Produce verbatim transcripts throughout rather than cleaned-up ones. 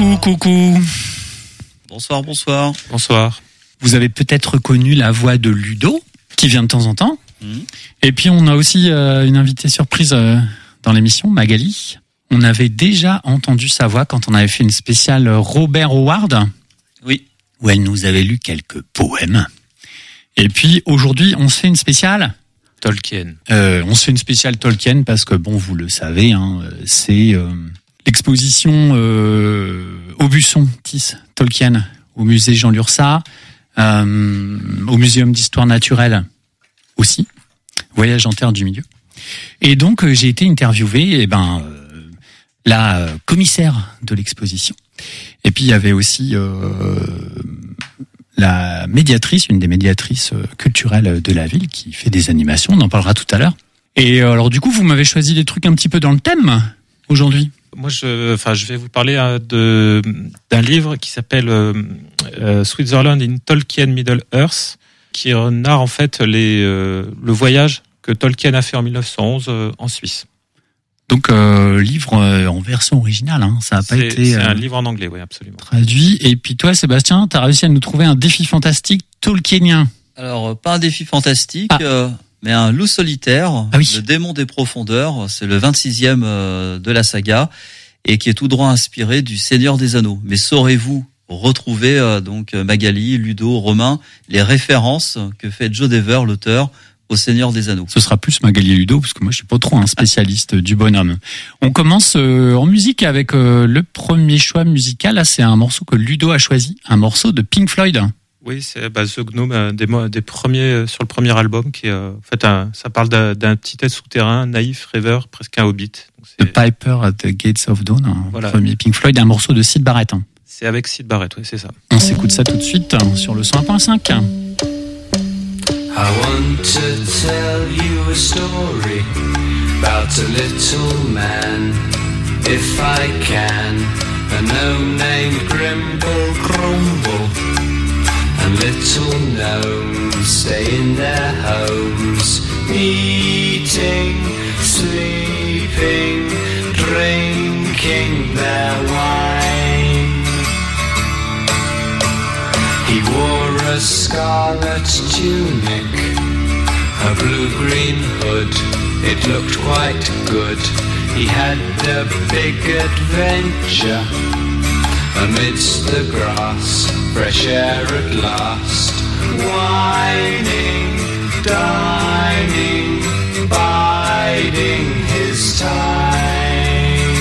Coucou, coucou. Bonsoir, bonsoir. Bonsoir. Vous avez peut-être reconnu la voix de Ludo, qui vient de temps en temps. Mmh. Et puis on a aussi euh, une invitée surprise euh, dans l'émission, Magali. On avait déjà entendu sa voix quand on avait fait une spéciale Robert Howard. Oui. Où elle nous avait lu quelques poèmes. Et puis aujourd'hui, on se fait une spéciale Tolkien. Euh, on se fait une spéciale Tolkien parce que, bon, vous le savez, hein, c'est euh, l'exposition euh, Aubusson, Tisse, Tolkien, au musée Jean Lurçat, euh, au Muséum d'Histoire Naturelle aussi, Voyage en Terre du Milieu. Et donc, euh, j'ai été interviewé, et ben, euh, la euh, commissaire de l'exposition. Et puis, il y avait aussi euh, la médiatrice, une des médiatrices culturelles de la ville qui fait des animations, on en parlera tout à l'heure. Et alors du coup, vous m'avez choisi des trucs un petit peu dans le thème aujourd'hui. Moi, je, enfin, je vais vous parler hein, de d'un livre qui s'appelle euh, euh, Switzerland in Tolkien Middle Earth, qui narre en fait les euh, le voyage que Tolkien a fait en dix-neuf cent onze euh, en Suisse. Donc euh, livre euh, en version originale, hein. Ça n'a pas c'est, été c'est euh, un livre en anglais, oui, absolument. Traduit. Et puis toi, Sébastien, t'as réussi à nous trouver un défi fantastique tolkienien. Alors pas un défi fantastique, ah. euh, mais un loup solitaire. Ah oui. Le démon des profondeurs. C'est le vingt-sixième euh, de la saga et qui est tout droit inspiré du Seigneur des Anneaux. Mais saurez-vous retrouver euh, donc Magali, Ludo, Romain, les références que fait Joe Dever, l'auteur, au Seigneur des Anneaux. Ce sera plus Magali et Ludo, parce que moi je suis pas trop un spécialiste du bonhomme. On commence euh, en musique avec euh, le premier choix musical. Là, c'est un morceau que Ludo a choisi, un morceau de Pink Floyd. Oui, c'est bah, The Gnome, euh, des, des premiers euh, sur le premier album, qui est euh, en fait un, ça parle d'un, d'un petit être souterrain, naïf, rêveur, presque un hobbit. Donc, c'est... The Piper at the Gates of Dawn, un voilà. Premier Pink Floyd, un morceau de Syd Barrett. C'est avec Syd Barrett, oui, c'est ça. On s'écoute ça tout de suite sur le cent un virgule cinq. I want to tell you a story about a little man, if I can, a gnome named Grimble Grumble, and little gnomes stay in their homes, eating, sleeping, drinking their wine. He wore a scarlet tunic, a blue-green hood, it looked quite good. He had a big adventure, amidst the grass, fresh air at last. Whining, dining, biding his time.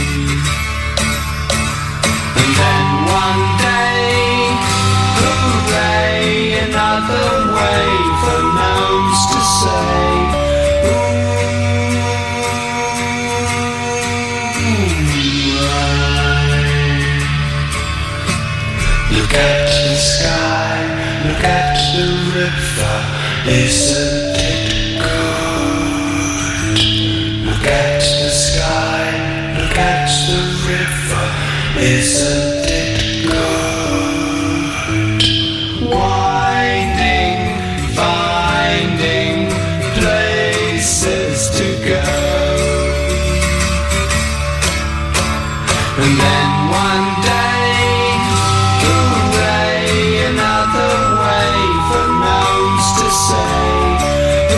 And then one day, hooray, another way for gnomes to say, look at the sky, look at the river, isn't it good? Look at the sky, look at the river, isn't it good? Winding, finding places to go. And then one day, hooray, another way for gnomes to say,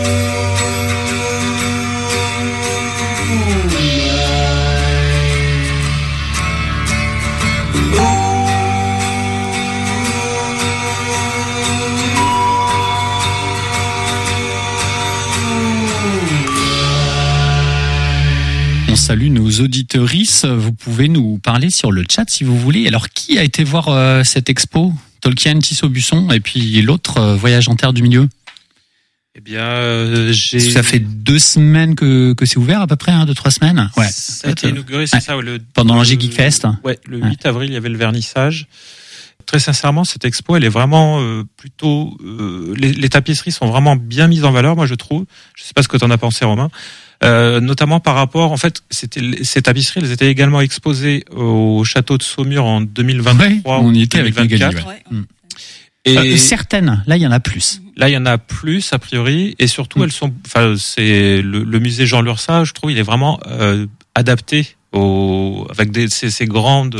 On salue nos auditrices. Vous pouvez nous parler sur le chat si vous voulez. Alors, qui a été voir euh, cette expo Tolkien, Tisse Aubusson, et puis l'autre, euh, Voyage en Terre du Milieu? Eh bien, euh, j'ai... Ça fait deux semaines que, que c'est ouvert, à peu près, hein, deux, trois semaines. Ouais. Ça a été inauguré, c'est ouais. ça. Le, Pendant le, l'Angers Geek Fest. Ouais, le ouais. huit avril, il y avait le vernissage. Très sincèrement, cette expo, elle est vraiment euh, plutôt... Euh, les, les tapisseries sont vraiment bien mises en valeur, moi, je trouve. Je sais pas ce que t'en as pensé, Romain. Euh, notamment par rapport, en fait, c'était ces tapisseries, elles étaient également exposées au château de Saumur en deux mille vingt-trois. Ouais, on y était avec Magali. Ouais. Ouais. Et euh, certaines, là, il y en a plus. Là, il y en a plus, a priori, et surtout, mmh. elles sont, enfin, c'est le, le musée Jean Lurçat, je trouve, il est vraiment euh, adapté au, avec des, ces, ces grandes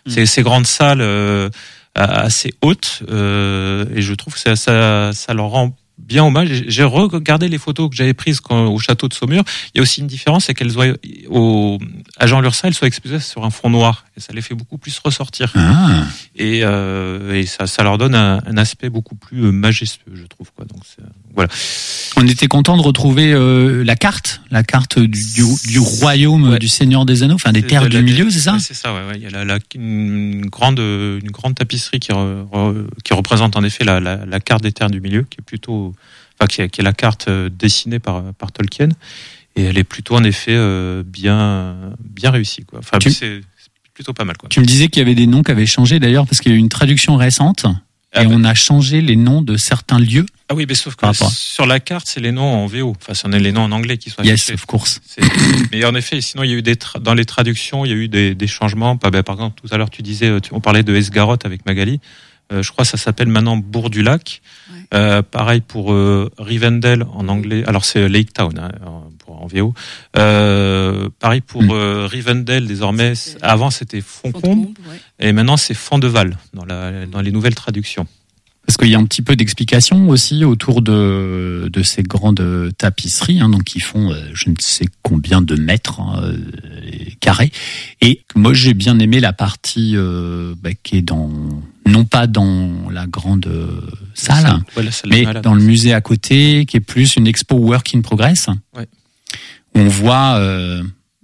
mmh. ces, ces grandes salles euh, assez hautes, euh, et je trouve que ça, ça, ça leur rend bien hommage. J'ai regardé les photos que j'avais prises quand, au château de Saumur. Il y a aussi une différence, c'est qu'elles soient au, à Jean Lurçat, elles soient exposées sur un fond noir, et ça les fait beaucoup plus ressortir. Ah. Et, euh, et ça, ça leur donne un, un aspect beaucoup plus majestueux, je trouve, quoi. Donc c'est, voilà. On était content de retrouver euh, la carte, la carte du, du, du royaume ouais. du Seigneur des Anneaux, enfin des terres de du milieu, c'est ça? Ouais, c'est ça. Ouais, ouais. Il y a la, la, une grande, une grande tapisserie qui, re, qui représente en effet la, la, la carte des terres du milieu, qui est plutôt, enfin qui est, qui est la carte dessinée par, par Tolkien, et elle est plutôt en effet euh, bien, bien réussie, quoi. Enfin, tu, c'est, c'est plutôt pas mal, quoi. Tu me disais qu'il y avait des noms qui avaient changé d'ailleurs parce qu'il y a eu une traduction récente. Ah, et ben. On a changé les noms de certains lieux. Ah oui, mais sauf que sur la carte, c'est les noms en V O. Enfin, c'est les noms en anglais qui sont yes, affichés. Yes, of course. C'est... Mais en effet, sinon, il y a eu des tra... dans les traductions, il y a eu des, des changements. Par exemple, tout à l'heure, tu disais, on parlait de Esgaroth avec Magali. Euh, je crois que ça s'appelle maintenant Bourg du Lac. Ouais. Euh, pareil pour euh, Rivendell en anglais. Alors, c'est Lake Town hein, pour, en V O. Euh, pareil pour mm. euh, Rivendell, désormais. C'est... Avant, c'était Fontcombe. Ouais. Et maintenant, c'est Fond-de-Val dans, la, dans les nouvelles traductions. Parce qu'il y a un petit peu d'explication aussi autour de, de ces grandes tapisseries, hein, donc qui font euh, je ne sais combien de mètres hein, euh, carrés. Et moi, j'ai bien aimé la partie euh, bah, qui est dans, non pas dans la grande salle, salle ouais, la salle mais malade, dans le musée à côté, qui est plus une expo work in progress, ouais. où on voit euh,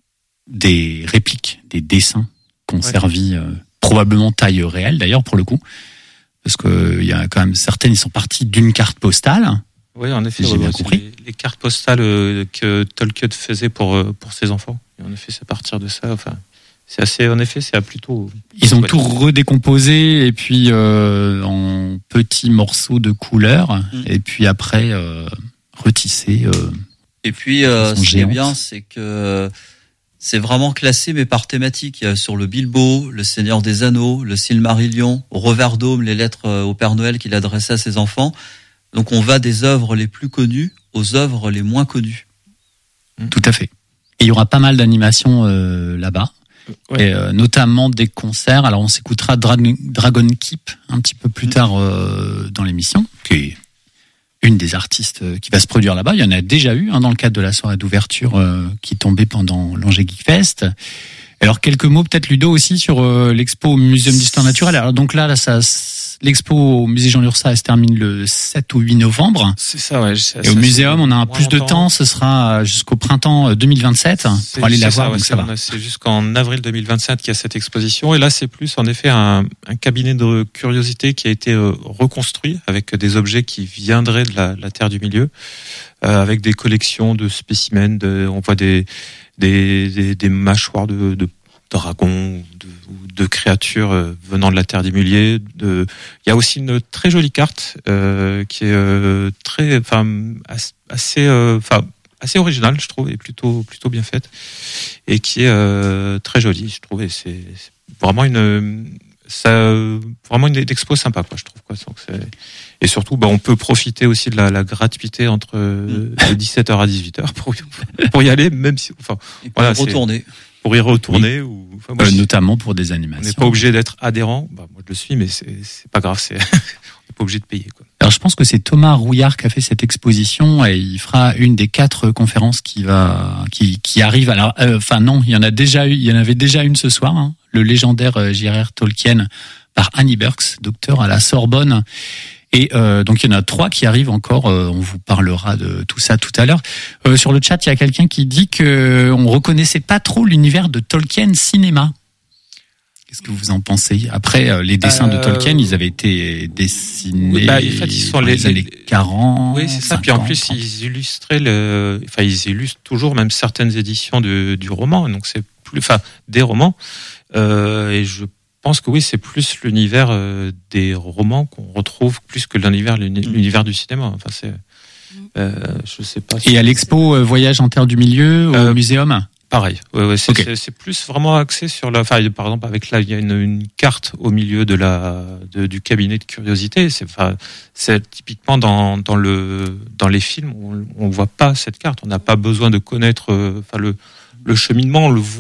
des répliques, des dessins conservis, ouais. euh, probablement taille réelle d'ailleurs pour le coup. Parce que il y a quand même certaines, ils sont partis d'une carte postale. Oui, en effet, j'ai ouais, bien ouais, compris. Les, les cartes postales euh, que Tolkien faisait pour pour ses enfants. Et en effet, c'est à partir de ça. Enfin, c'est assez. En effet, c'est à plutôt. Ils ont ouais. tout redécomposé et puis euh, en petits morceaux de couleurs mmh. et puis après euh, retissé. Euh, et puis, euh, ce qui est bien, c'est que c'est vraiment classé, mais par thématique. Il y a sur le Bilbo, le Seigneur des Anneaux, le Silmarillion, Reverdome, les lettres au Père Noël qu'il adressait à ses enfants. Donc on va des œuvres les plus connues aux œuvres les moins connues. Tout à fait. Et il y aura pas mal d'animations euh, là-bas, ouais. et, euh, notamment des concerts. Alors on s'écoutera Dra- Dragon Keep un petit peu plus tard euh, dans l'émission, qui est une des artistes qui va se produire là-bas. Il y en a déjà eu hein, dans le cadre de la soirée d'ouverture euh, qui tombait pendant l'Angers Geek Fest. Alors quelques mots peut-être Ludo aussi sur euh, l'expo au Muséum d'Histoire Naturelle. Alors donc là, là ça, l'expo au musée Jean Lurçat elle se termine le sept ou huit novembre. C'est ça, ouais. C'est, et au muséum, on a un plus de temps. Ce sera jusqu'au printemps deux mille vingt-sept c'est, pour aller la voir. Ça, ouais, donc ça va. C'est jusqu'en avril deux mille vingt-sept qu'il y a cette exposition. Et là, c'est plus en effet un, un cabinet de curiosité qui a été euh, reconstruit avec des objets qui viendraient de la, la Terre du Milieu, euh, avec des collections de spécimens. De, on voit des Des, des, des mâchoires de, de dragons, de, de créatures venant de la Terre du Milieu. De, il y a aussi une très jolie carte euh, qui est euh, très, enfin assez, enfin euh, assez originale, je trouve, et plutôt plutôt bien faite, et qui est euh, très jolie, je trouve. Et c'est, c'est vraiment une, ça, vraiment une expo sympa, quoi, je trouve, quoi. Donc c'est, et surtout, bah, on peut profiter aussi de la, la gratuité entre de dix-sept heures à dix-huit heures pour, pour y aller, même si, enfin, et pour voilà, y retourner. Pour y retourner, oui. ou, enfin, moi, euh, notamment pour des animations. On n'est pas obligé d'être adhérent. Bah, moi, je le suis, mais c'est, c'est pas grave, c'est, on n'est pas obligé de payer, quoi. Alors, je pense que c'est Thomas Rouillard qui a fait cette exposition et il fera une des quatre conférences qui va, qui, qui arrive. Alors, euh, enfin, non, il y en a déjà eu, il y en avait déjà une ce soir, hein, le légendaire euh, J R R Tolkien par Annie Burks, docteur à la Sorbonne. Et euh, donc il y en a trois qui arrivent encore. Euh, on vous parlera de tout ça tout à l'heure. Euh, sur le chat, il y a quelqu'un qui dit que on reconnaissait pas trop l'univers de Tolkien cinéma. Qu'est-ce que vous en pensez ? Après, euh, les dessins euh, de Tolkien, ils avaient été dessinés bah, en fait, ils sont dans les, les années quarante. Oui, c'est ça. Puis en plus, trente. Ils illustraient le. Enfin, ils illustrent toujours même certaines éditions de, du roman. Donc c'est plus, enfin, des romans. Euh, et je Je pense que oui, c'est plus l'univers euh, des romans qu'on retrouve plus que l'univers l'univers du cinéma. Enfin, c'est, euh, je sais pas. Et à l'expo euh, Voyage en Terre du Milieu au euh, muséum. Pareil. Ouais, ouais, c'est, okay. c'est, c'est plus vraiment axé sur la. Enfin, par exemple, avec là, il y a une, une carte au milieu de la de, du cabinet de curiosité. C'est, enfin, c'est typiquement dans dans le dans les films, on, on voit pas cette carte. On n'a pas besoin de connaître. Enfin, euh, le le cheminement, on le voit.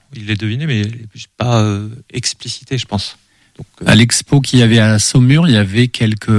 il l'est deviné, mais pas euh, explicité, je pense. Donc, euh... À l'expo qu'il y avait à Saumur, il y avait quelques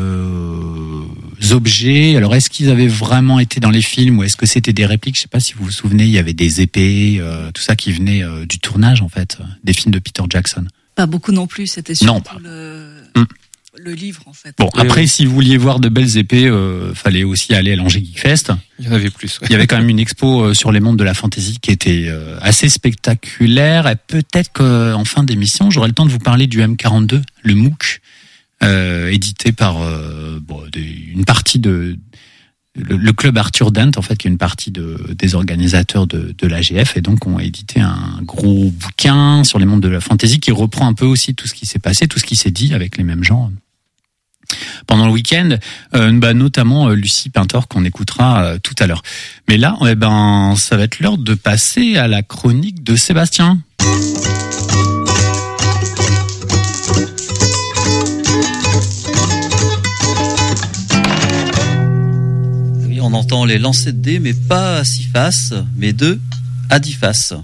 objets. Alors, est-ce qu'ils avaient vraiment été dans les films ou est-ce que c'était des répliques? Je sais pas si vous vous souvenez, il y avait des épées, euh, tout ça qui venait euh, du tournage, en fait, des films de Peter Jackson. Pas beaucoup non plus, c'était surtout Non, pas. le... Hum. le livre, en fait. Bon, Et après, oui. si vous vouliez voir de belles épées, euh, fallait aussi aller à l'Angers Geek Fest. Il y en avait plus. Ouais. Il y avait quand même une expo euh, sur les mondes de la fantasy qui était euh, assez spectaculaire. Et peut-être qu'en fin d'émission, j'aurai le temps de vous parler du M quarante-deux, le MOOC, euh, édité par euh, bon, des, une partie de le, le club Arthur Dent, en fait, qui est une partie de, des organisateurs de, de l'A G F, et donc ont édité un gros bouquin sur les mondes de la fantasy qui reprend un peu aussi tout ce qui s'est passé, tout ce qui s'est dit avec les mêmes gens pendant le week-end, euh, bah, notamment euh, Lucie Pintor qu'on écoutera euh, tout à l'heure. Mais là, eh ben, ça va être l'heure de passer à la chronique de Sébastien. Oui, on entend les lancers de dés, mais pas à six faces, mais deux à dix faces.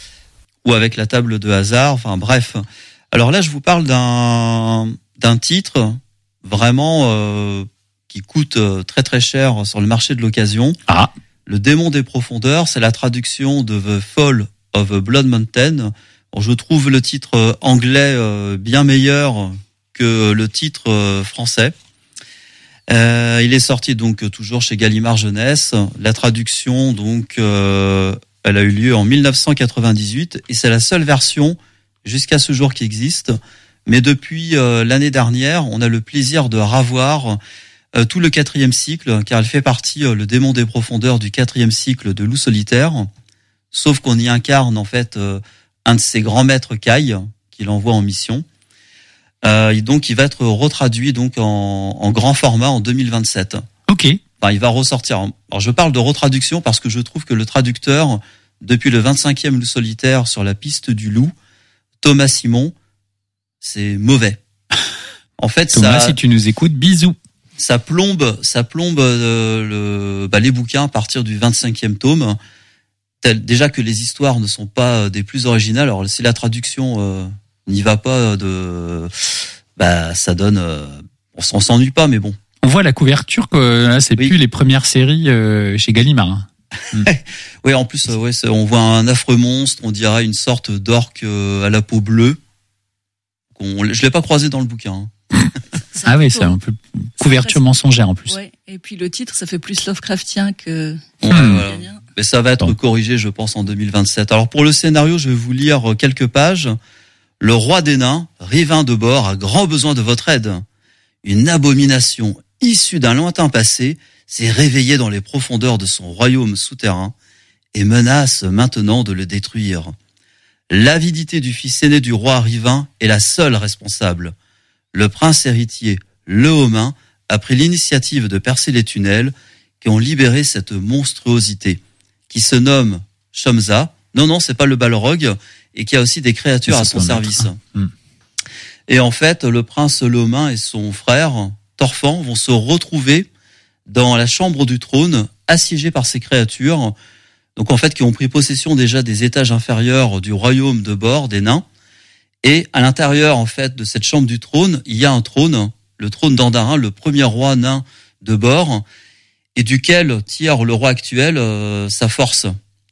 Ou avec la table de hasard, enfin bref. Alors là, je vous parle d'un, d'un titre vraiment euh, qui coûte euh, très très cher sur le marché de l'occasion. Ah. Le démon des profondeurs, c'est la traduction de The Fall of Blood Mountain. Bon, je trouve le titre euh, anglais euh, bien meilleur que le titre euh, français. Euh, il est sorti donc toujours chez Gallimard Jeunesse. La traduction donc euh, elle a eu lieu en dix-neuf cent quatre-vingt-dix-huit et c'est la seule version jusqu'à ce jour qui existe. Mais depuis euh, l'année dernière, on a le plaisir de revoir euh, tout le quatrième cycle, car elle fait partie, euh, le démon des profondeurs, du quatrième cycle de Loup solitaire. Sauf qu'on y incarne en fait euh, un de ses grands maîtres, Kai, qu'il envoie en mission. Euh, et donc, il va être retraduit donc en, en grand format en deux mille vingt-sept. Ok. Enfin, il va ressortir. Alors, je parle de retraduction parce que je trouve que le traducteur, depuis le vingt-cinquième Loup solitaire sur la piste du loup, Thomas Simon, c'est mauvais. En fait, Thomas, ça, si tu nous écoutes, bisous. ça plombe, ça plombe euh, le, bah, les bouquins à partir du vingt-cinquième tome. Tel, déjà que les histoires ne sont pas des plus originales. Alors, si la traduction euh, n'y va pas, de, bah, ça donne. Euh, on s'en s'ennuie pas, mais bon. On voit la couverture que là, c'est Oui. plus les premières séries euh, chez Gallimard. Hein. Oui, en plus, euh, ouais, c'est, on voit un affreux monstre. On dirait une sorte d'orque euh, à la peau bleue. On, je l'ai pas croisé dans le bouquin. Hein. C'est Ah oui, plutôt- c'est un peu couverture presque- mensongère en plus. Ouais. Et puis le titre, ça fait plus Lovecraftien que. Ouais, Hmm. voilà. Mais ça va être Attends. corrigé, je pense, en deux mille vingt-sept. Alors pour le scénario, je vais vous lire quelques pages. Le roi des nains, Rivin de bord, a grand besoin de votre aide. Une abomination issue d'un lointain passé s'est réveillée dans les profondeurs de son royaume souterrain et menace maintenant de le détruire. L'avidité du fils aîné du roi Rivin est la seule responsable. Le prince héritier, Leomin, a pris l'initiative de percer les tunnels qui ont libéré cette monstruosité, qui se nomme Shamsa. Non, non, c'est pas le Balrog, et qui a aussi des créatures Mais à c'est son pas un service. autre, hein. Et en fait, le prince Leomin et son frère, Torfan, vont se retrouver dans la chambre du trône, assiégés par ces créatures, donc en fait, qui ont pris possession déjà des étages inférieurs du royaume de bord, des nains. Et à l'intérieur, en fait, de cette chambre du trône, il y a un trône, le trône d'Andarin, le premier roi nain de bord, et duquel tire le roi actuel euh, sa force.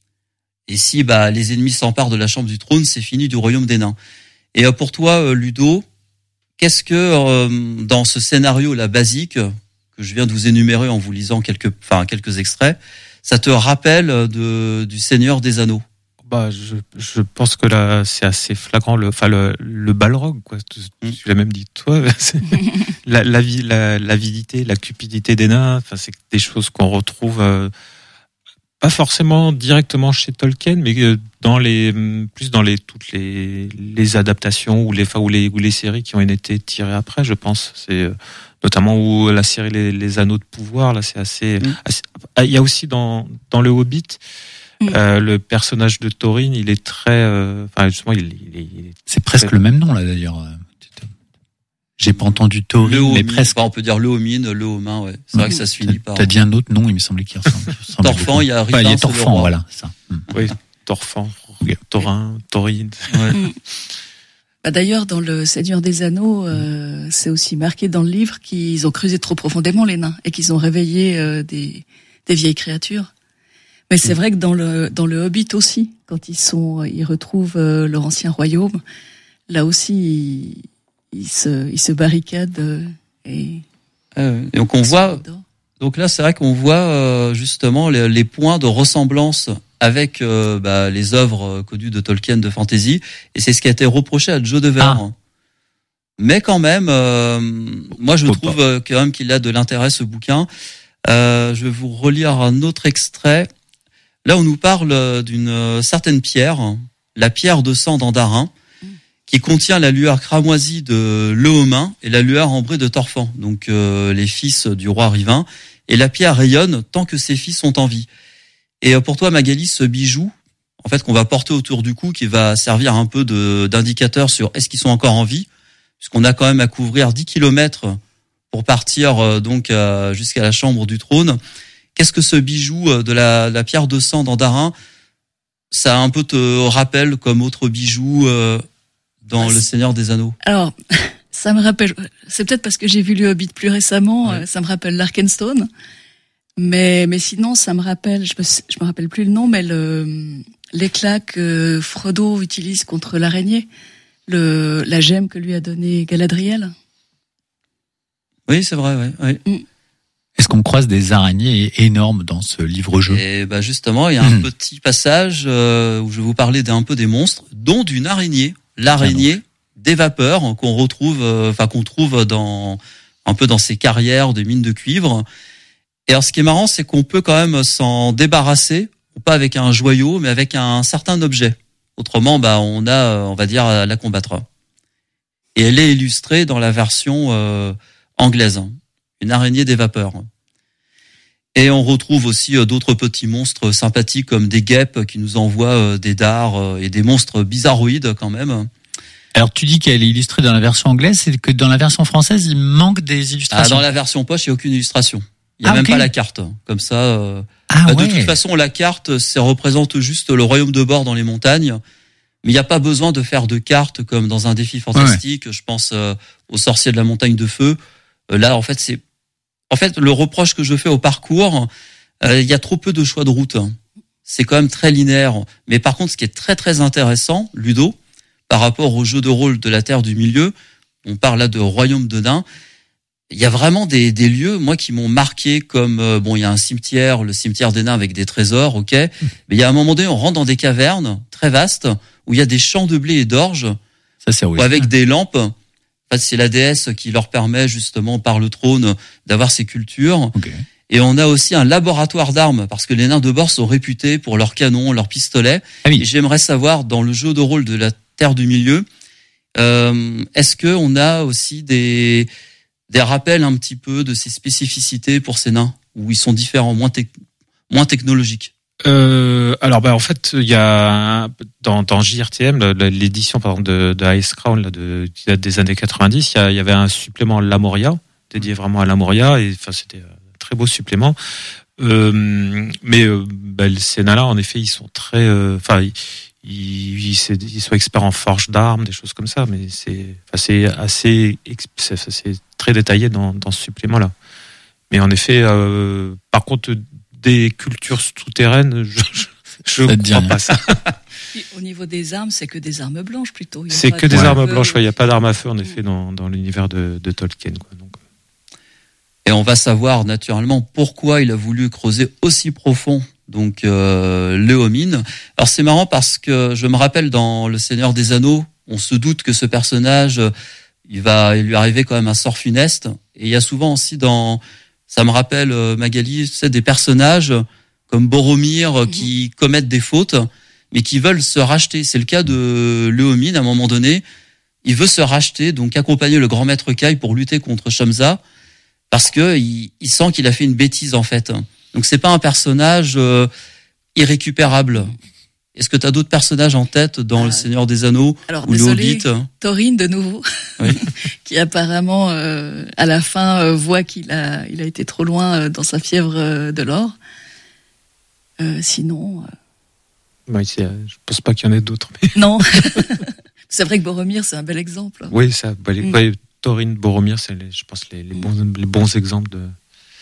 Et si bah, les ennemis s'emparent de la chambre du trône, c'est fini du royaume des nains. Et euh, pour toi, euh, Ludo, qu'est-ce que, euh, dans ce scénario-là basique, que je viens de vous énumérer en vous lisant quelques, enfin, quelques extraits, ça te rappelle de, du Seigneur des Anneaux? Bah, je, je pense que là, c'est assez flagrant. Le, enfin, le, le Balrog, quoi. Tu, Mm. tu l'as même dit toi. C'est la, la, vi- la, l'avidité, la cupidité des nains. Enfin, c'est des choses qu'on retrouve euh, pas forcément directement chez Tolkien, mais euh, dans les, plus dans les toutes les, les adaptations ou les, enfin, ou les, ou les séries qui ont été tirées après. Je pense. C'est euh, notamment où la série les, les Anneaux de pouvoir. Là, c'est assez. Mm. assez- ah, il y a aussi dans dans le Hobbit. Euh, le personnage de Thorin, il est très, euh, enfin justement, il, il, est, il est- C'est presque le même nom là d'ailleurs. J'ai pas entendu Thorin, Le mais Homine, presque. enfin, on peut dire le Homine, le Homin, ouais. C'est vrai que ça se finit par. T'as dit un autre nom, il me semblait qu'il ressemble. qu'il ressemblait Torfan, beaucoup. il y a Ouais, il y Rivin, a c'est le Torfan, roi. voilà. Ça. Hmm. oui, Torfan. Thorin, Taurine. Ouais. Mm. Bah d'ailleurs, dans le Seigneur des Anneaux, euh, c'est aussi marqué dans le livre qu'ils ont creusé trop profondément les nains et qu'ils ont réveillé euh, des, des vieilles créatures. Mais c'est vrai que dans le dans le Hobbit aussi, quand ils sont, ils retrouvent euh, leur ancien royaume, là aussi ils, ils se ils se barricadent euh, et. Euh, et donc on voit. Donc là, c'est vrai qu'on voit euh, justement les, les points de ressemblance avec euh, bah, les œuvres connues de Tolkien de fantasy, et c'est ce qui a été reproché à Joe Dever. Ah. Mais quand même, euh, moi je Pourquoi trouve euh, quand même qu'il a de l'intérêt ce bouquin. Euh, je vais vous relire un autre extrait. Là, on nous parle d'une certaine pierre, la pierre de sang d'Andarin, qui contient la lueur cramoisie de Léomin et la lueur ambrée de Torfan, donc euh, les fils du roi Rivin. Et la pierre rayonne tant que ses fils sont en vie. Et pour toi, Magali, ce bijou, en fait, qu'on va porter autour du cou, qui va servir un peu de, d'indicateur sur est-ce qu'ils sont encore en vie, puisqu'on a quand même à couvrir dix kilomètres pour partir euh, donc euh, jusqu'à la chambre du trône. Qu'est-ce que ce bijou de la, la pierre de sang d'Andarin, ça un peu te rappelle comme autre bijou euh, dans ah, Le Seigneur des Anneaux? Alors, ça me rappelle, c'est peut-être parce que j'ai vu le Hobbit plus récemment, ouais. Ça me rappelle l'Arkenstone. Mais, mais sinon, ça me rappelle, je me, je me rappelle plus le nom, mais le, l'éclat que Frodo utilise contre l'araignée, le, la gemme que lui a donnée Galadriel. Oui, c'est vrai, ouais, ouais. Mm. Est-ce qu'on croise des araignées énormes dans ce livre-jeu? Et bah justement, il y a un mmh. petit passage euh, où je vais vous parler d'un peu des monstres, dont d'une araignée, l'araignée des vapeurs qu'on retrouve, enfin euh, qu'on trouve dans un peu dans ces carrières de mines de cuivre. Et alors, ce qui est marrant, c'est qu'on peut quand même s'en débarrasser, pas avec un joyau, mais avec un certain objet. Autrement, bah on a, on va dire, à la combattre. Et elle est illustrée dans la version euh, anglaise. Une araignée des vapeurs. Et on retrouve aussi d'autres petits monstres sympathiques comme des guêpes qui nous envoient des dards et des monstres bizarroïdes quand même. Alors tu dis qu'elle est illustrée dans la version anglaise, c'est que dans la version française, il manque des illustrations. Ah, dans la version poche, il n'y a aucune illustration. Il n'y a ah, même okay. pas la carte. Comme ça. Euh... Ah, bah, ouais. De toute façon, la carte, ça représente juste le royaume de Bord dans les montagnes. Mais il n'y a pas besoin de faire de carte comme dans un défi fantastique. Ouais. Je pense euh, aux sorciers de la montagne de feu. Euh, là, en fait, c'est En fait, le reproche que je fais au parcours, euh, il y a trop peu de choix de route. C'est quand même très linéaire. Mais par contre, ce qui est très très intéressant, Ludo, par rapport au jeu de rôle de la Terre du Milieu, on parle là de royaume de nains, il y a vraiment des, des lieux, moi, qui m'ont marqué comme, euh, bon, il y a un cimetière, le cimetière des nains avec des trésors, ok, mais il y a un moment donné, on rentre dans des cavernes très vastes, où il y a des champs de blé et d'orge, ça, c'est ou avec des lampes. En fait, c'est la déesse qui leur permet justement par le trône d'avoir ces cultures. Okay. Et on a aussi un laboratoire d'armes parce que les nains de bord sont réputés pour leurs canons, leurs pistolets. Ah oui. Et j'aimerais savoir dans le jeu de rôle de la Terre du Milieu, euh, est-ce que on a aussi des des rappels un petit peu de ces spécificités pour ces nains où ils sont différents, moins te- moins technologiques? Euh, alors bah en fait il y a dans dans J R T M l'édition par exemple de, de Ice Crown là, de, qui date des années quatre-vingt-dix, il y, a, il y avait un supplément Lamoria dédié vraiment à Lamoria et enfin c'était un très beau supplément. Euh, mais euh, bah, ces nains-là en effet ils sont très enfin euh, ils, ils, ils, ils sont experts en forge d'armes, des choses comme ça, mais c'est enfin, c'est assez c'est, c'est très détaillé dans dans ce supplément là. Mais en effet euh, par contre des cultures souterraines, je, je, je crois pas ça. Puis, au niveau des armes, c'est que des armes blanches plutôt. C'est que des de armes blanches, il n'y a pas d'armes à feu en effet dans, dans l'univers de, de Tolkien. Quoi. Donc. Et on va savoir naturellement pourquoi il a voulu creuser aussi profond donc euh, Léomine. Alors c'est marrant parce que je me rappelle dans Le Seigneur des Anneaux, on se doute que ce personnage, il va il lui arriver quand même un sort funeste. Et il y a souvent aussi dans Ça me rappelle, Magali, tu sais, des personnages comme Boromir mmh. qui commettent des fautes, mais qui veulent se racheter. C'est le cas de Léomine, à un moment donné. Il veut se racheter, donc accompagner le grand maître Kai pour lutter contre Shamsa, parce que il, il sent qu'il a fait une bêtise, en fait. Donc c'est pas un personnage euh, irrécupérable. Est-ce que tu as d'autres personnages en tête dans ah, Le Seigneur des Anneaux alors, ou désolé, le Hobbit? Taurine de nouveau, oui. qui apparemment euh, à la fin euh, voit qu'il a il a été trop loin euh, dans sa fièvre euh, de l'or. Euh, sinon, euh... Ouais, c'est, euh, je pense pas qu'il y en ait d'autres. Mais... Non. C'est vrai que Boromir, c'est un bel exemple. Oui, ça, bah, les, Mm. ouais, Thorin, Boromir, c'est, les, je pense, les, les, bons, les bons exemples de,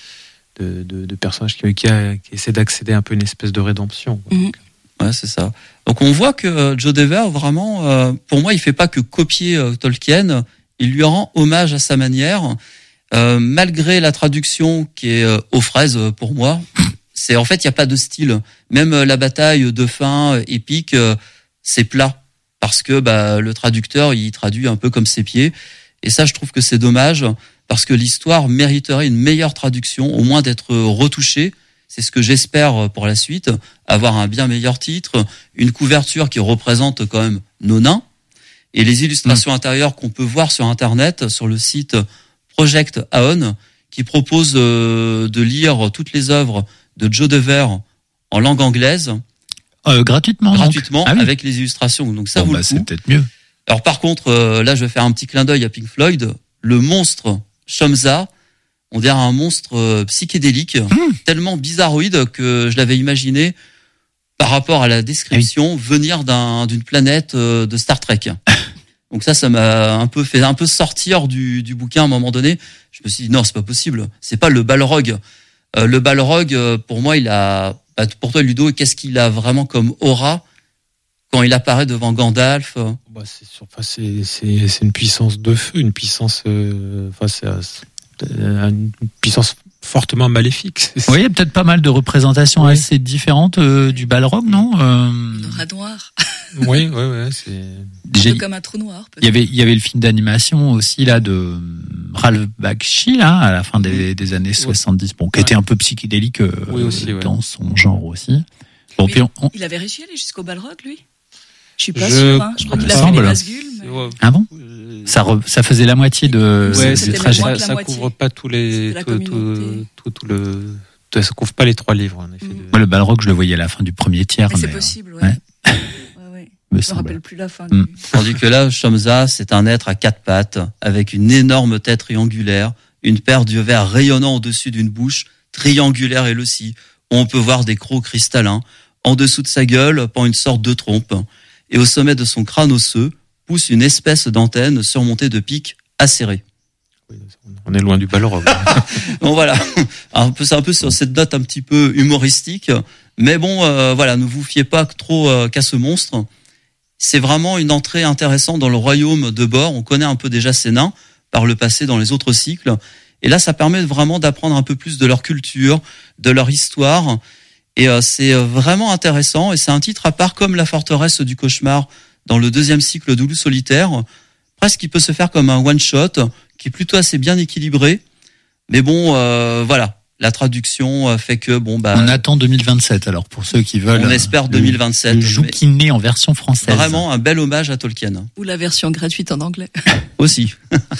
de, de, de personnages qui, qui, a, qui essaient d'accéder à un peu une espèce de rédemption. Quoi. Mm. Ouais, c'est ça. Donc on voit que euh, Joe Dever, vraiment, euh, pour moi, il fait pas que copier euh, Tolkien, il lui rend hommage à sa manière, euh, malgré la traduction qui est euh, aux fraises euh, pour moi. C'est en fait, il y a pas de style. Même euh, la bataille de fin euh, épique, euh, c'est plat parce que bah, le traducteur, il traduit un peu comme ses pieds. Et ça, je trouve que c'est dommage parce que l'histoire mériterait une meilleure traduction, au moins d'être retouchée. C'est ce que j'espère pour la suite, avoir un bien meilleur titre, une couverture qui représente quand même nos nains, et les illustrations mmh. intérieures qu'on peut voir sur Internet, sur le site Project Aon, qui propose euh, de lire toutes les œuvres de Joe Dever en langue anglaise. Euh, gratuitement Gratuitement, ah oui. avec les illustrations. Donc ça bon, vaut bah, le coup. C'est peut-être mieux. Alors par contre, euh, là je vais faire un petit clin d'œil à Pink Floyd. Le monstre Shamsa, on dirait un monstre euh, psychédélique, mmh. tellement bizarroïde que je l'avais imaginé par rapport à la description oui. venir d'un, d'une planète euh, de Star Trek. Donc ça, ça m'a un peu fait un peu sortir du, du bouquin à un moment donné. Je me suis dit non, c'est pas possible. C'est pas le Balrog. Euh, le Balrog, euh, pour moi, il a. Bah, pour toi, Ludo, qu'est-ce qu'il a vraiment comme aura quand il apparaît devant Gandalf? Bah, c'est, sur, enfin, c'est, c'est, c'est une puissance de feu, une puissance. Euh, enfin, c'est, c'est une puissance fortement maléfique. C'est, oui, il y a peut-être pas mal de représentations oui. assez différentes euh, du Balrog, non euh... Le rat noir. Oui, oui, oui. C'est un peu comme un trou noir. Il y avait, il y avait le film d'animation aussi là de Ralph Bakshi là à la fin des, des années soixante-dix, bon, qui ouais. était un peu psychédélique euh, oui, aussi, ouais. dans son genre aussi. Bon, puis on, on... Il avait réussi à aller jusqu'au Balrog, lui. Je suis pas je... sûr. Hein. Je crois qu'il a fait les Nazgûl. Mais... Ah bon? Ça, re, ça faisait la moitié de ouais, du trajet. Ça, ça couvre pas tous les, tout, tout, tout, tout le, ça couvre pas les trois livres en effet. Mm. De... Moi, le Balrog, je le voyais à la fin du premier tiers. Mais, mais c'est possible, ouais. ouais. ouais, ouais. Je me semble. rappelle plus la fin. Mm. Du... Tandis que là, Shamsa, c'est un être à quatre pattes, avec une énorme tête triangulaire, une paire d'yeux verts rayonnant au-dessus d'une bouche triangulaire elle aussi. On peut voir des crocs cristallins. En dessous de sa gueule pend une sorte de trompe. Et au sommet de son crâne osseux pousse une espèce d'antenne surmontée de pics acérés. Oui, on est loin du Balrog. Bon voilà, un peu, c'est un peu sur cette note un petit peu humoristique, mais bon, euh, voilà, ne vous fiez pas trop euh, qu'à ce monstre. C'est vraiment une entrée intéressante dans le royaume de Bor. On connaît un peu déjà ces nains par le passé dans les autres cycles, et là, ça permet vraiment d'apprendre un peu plus de leur culture, de leur histoire, et euh, c'est vraiment intéressant. Et c'est un titre à part, comme La Forteresse du Cauchemar dans le deuxième cycle de Loup Solitaire, presque qui peut se faire comme un one-shot, qui est plutôt assez bien équilibré. Mais bon, euh, voilà, la traduction fait que... bon bah. On attend deux mille vingt-sept, alors, pour ceux qui veulent... On espère deux mille vingt-sept. Le Joukiné en version française. Vraiment un bel hommage à Tolkien. Ou la version gratuite en anglais. Aussi.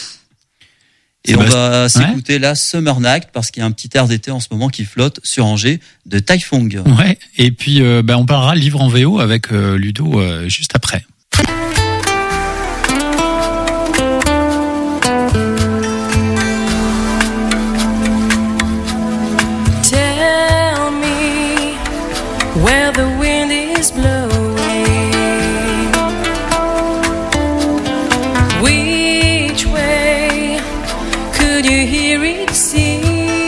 Et on va s'écouter ouais. là Summer Night, parce qu'il y a un petit air d'été en ce moment qui flotte sur Angers, de Taifong. Ouais, et puis euh, bah, on parlera livre en V O avec euh, Ludo euh, juste après. Tell me where the wind is blowing, which way could you hear it sing?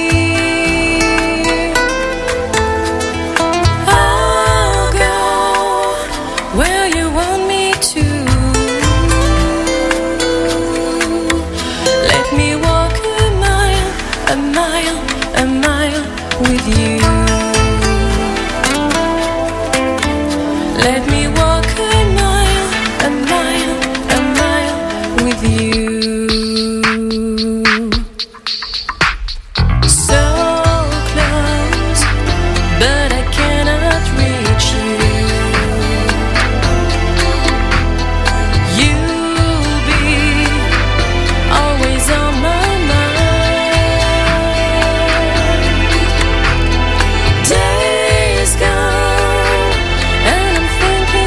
I'll go where you want me to. Let me walk a mile, a mile, a mile with you. Let me walk a mile, a mile, a mile with you. So close, but I cannot reach you. You'll be always on my mind. Days gone, and I'm thinking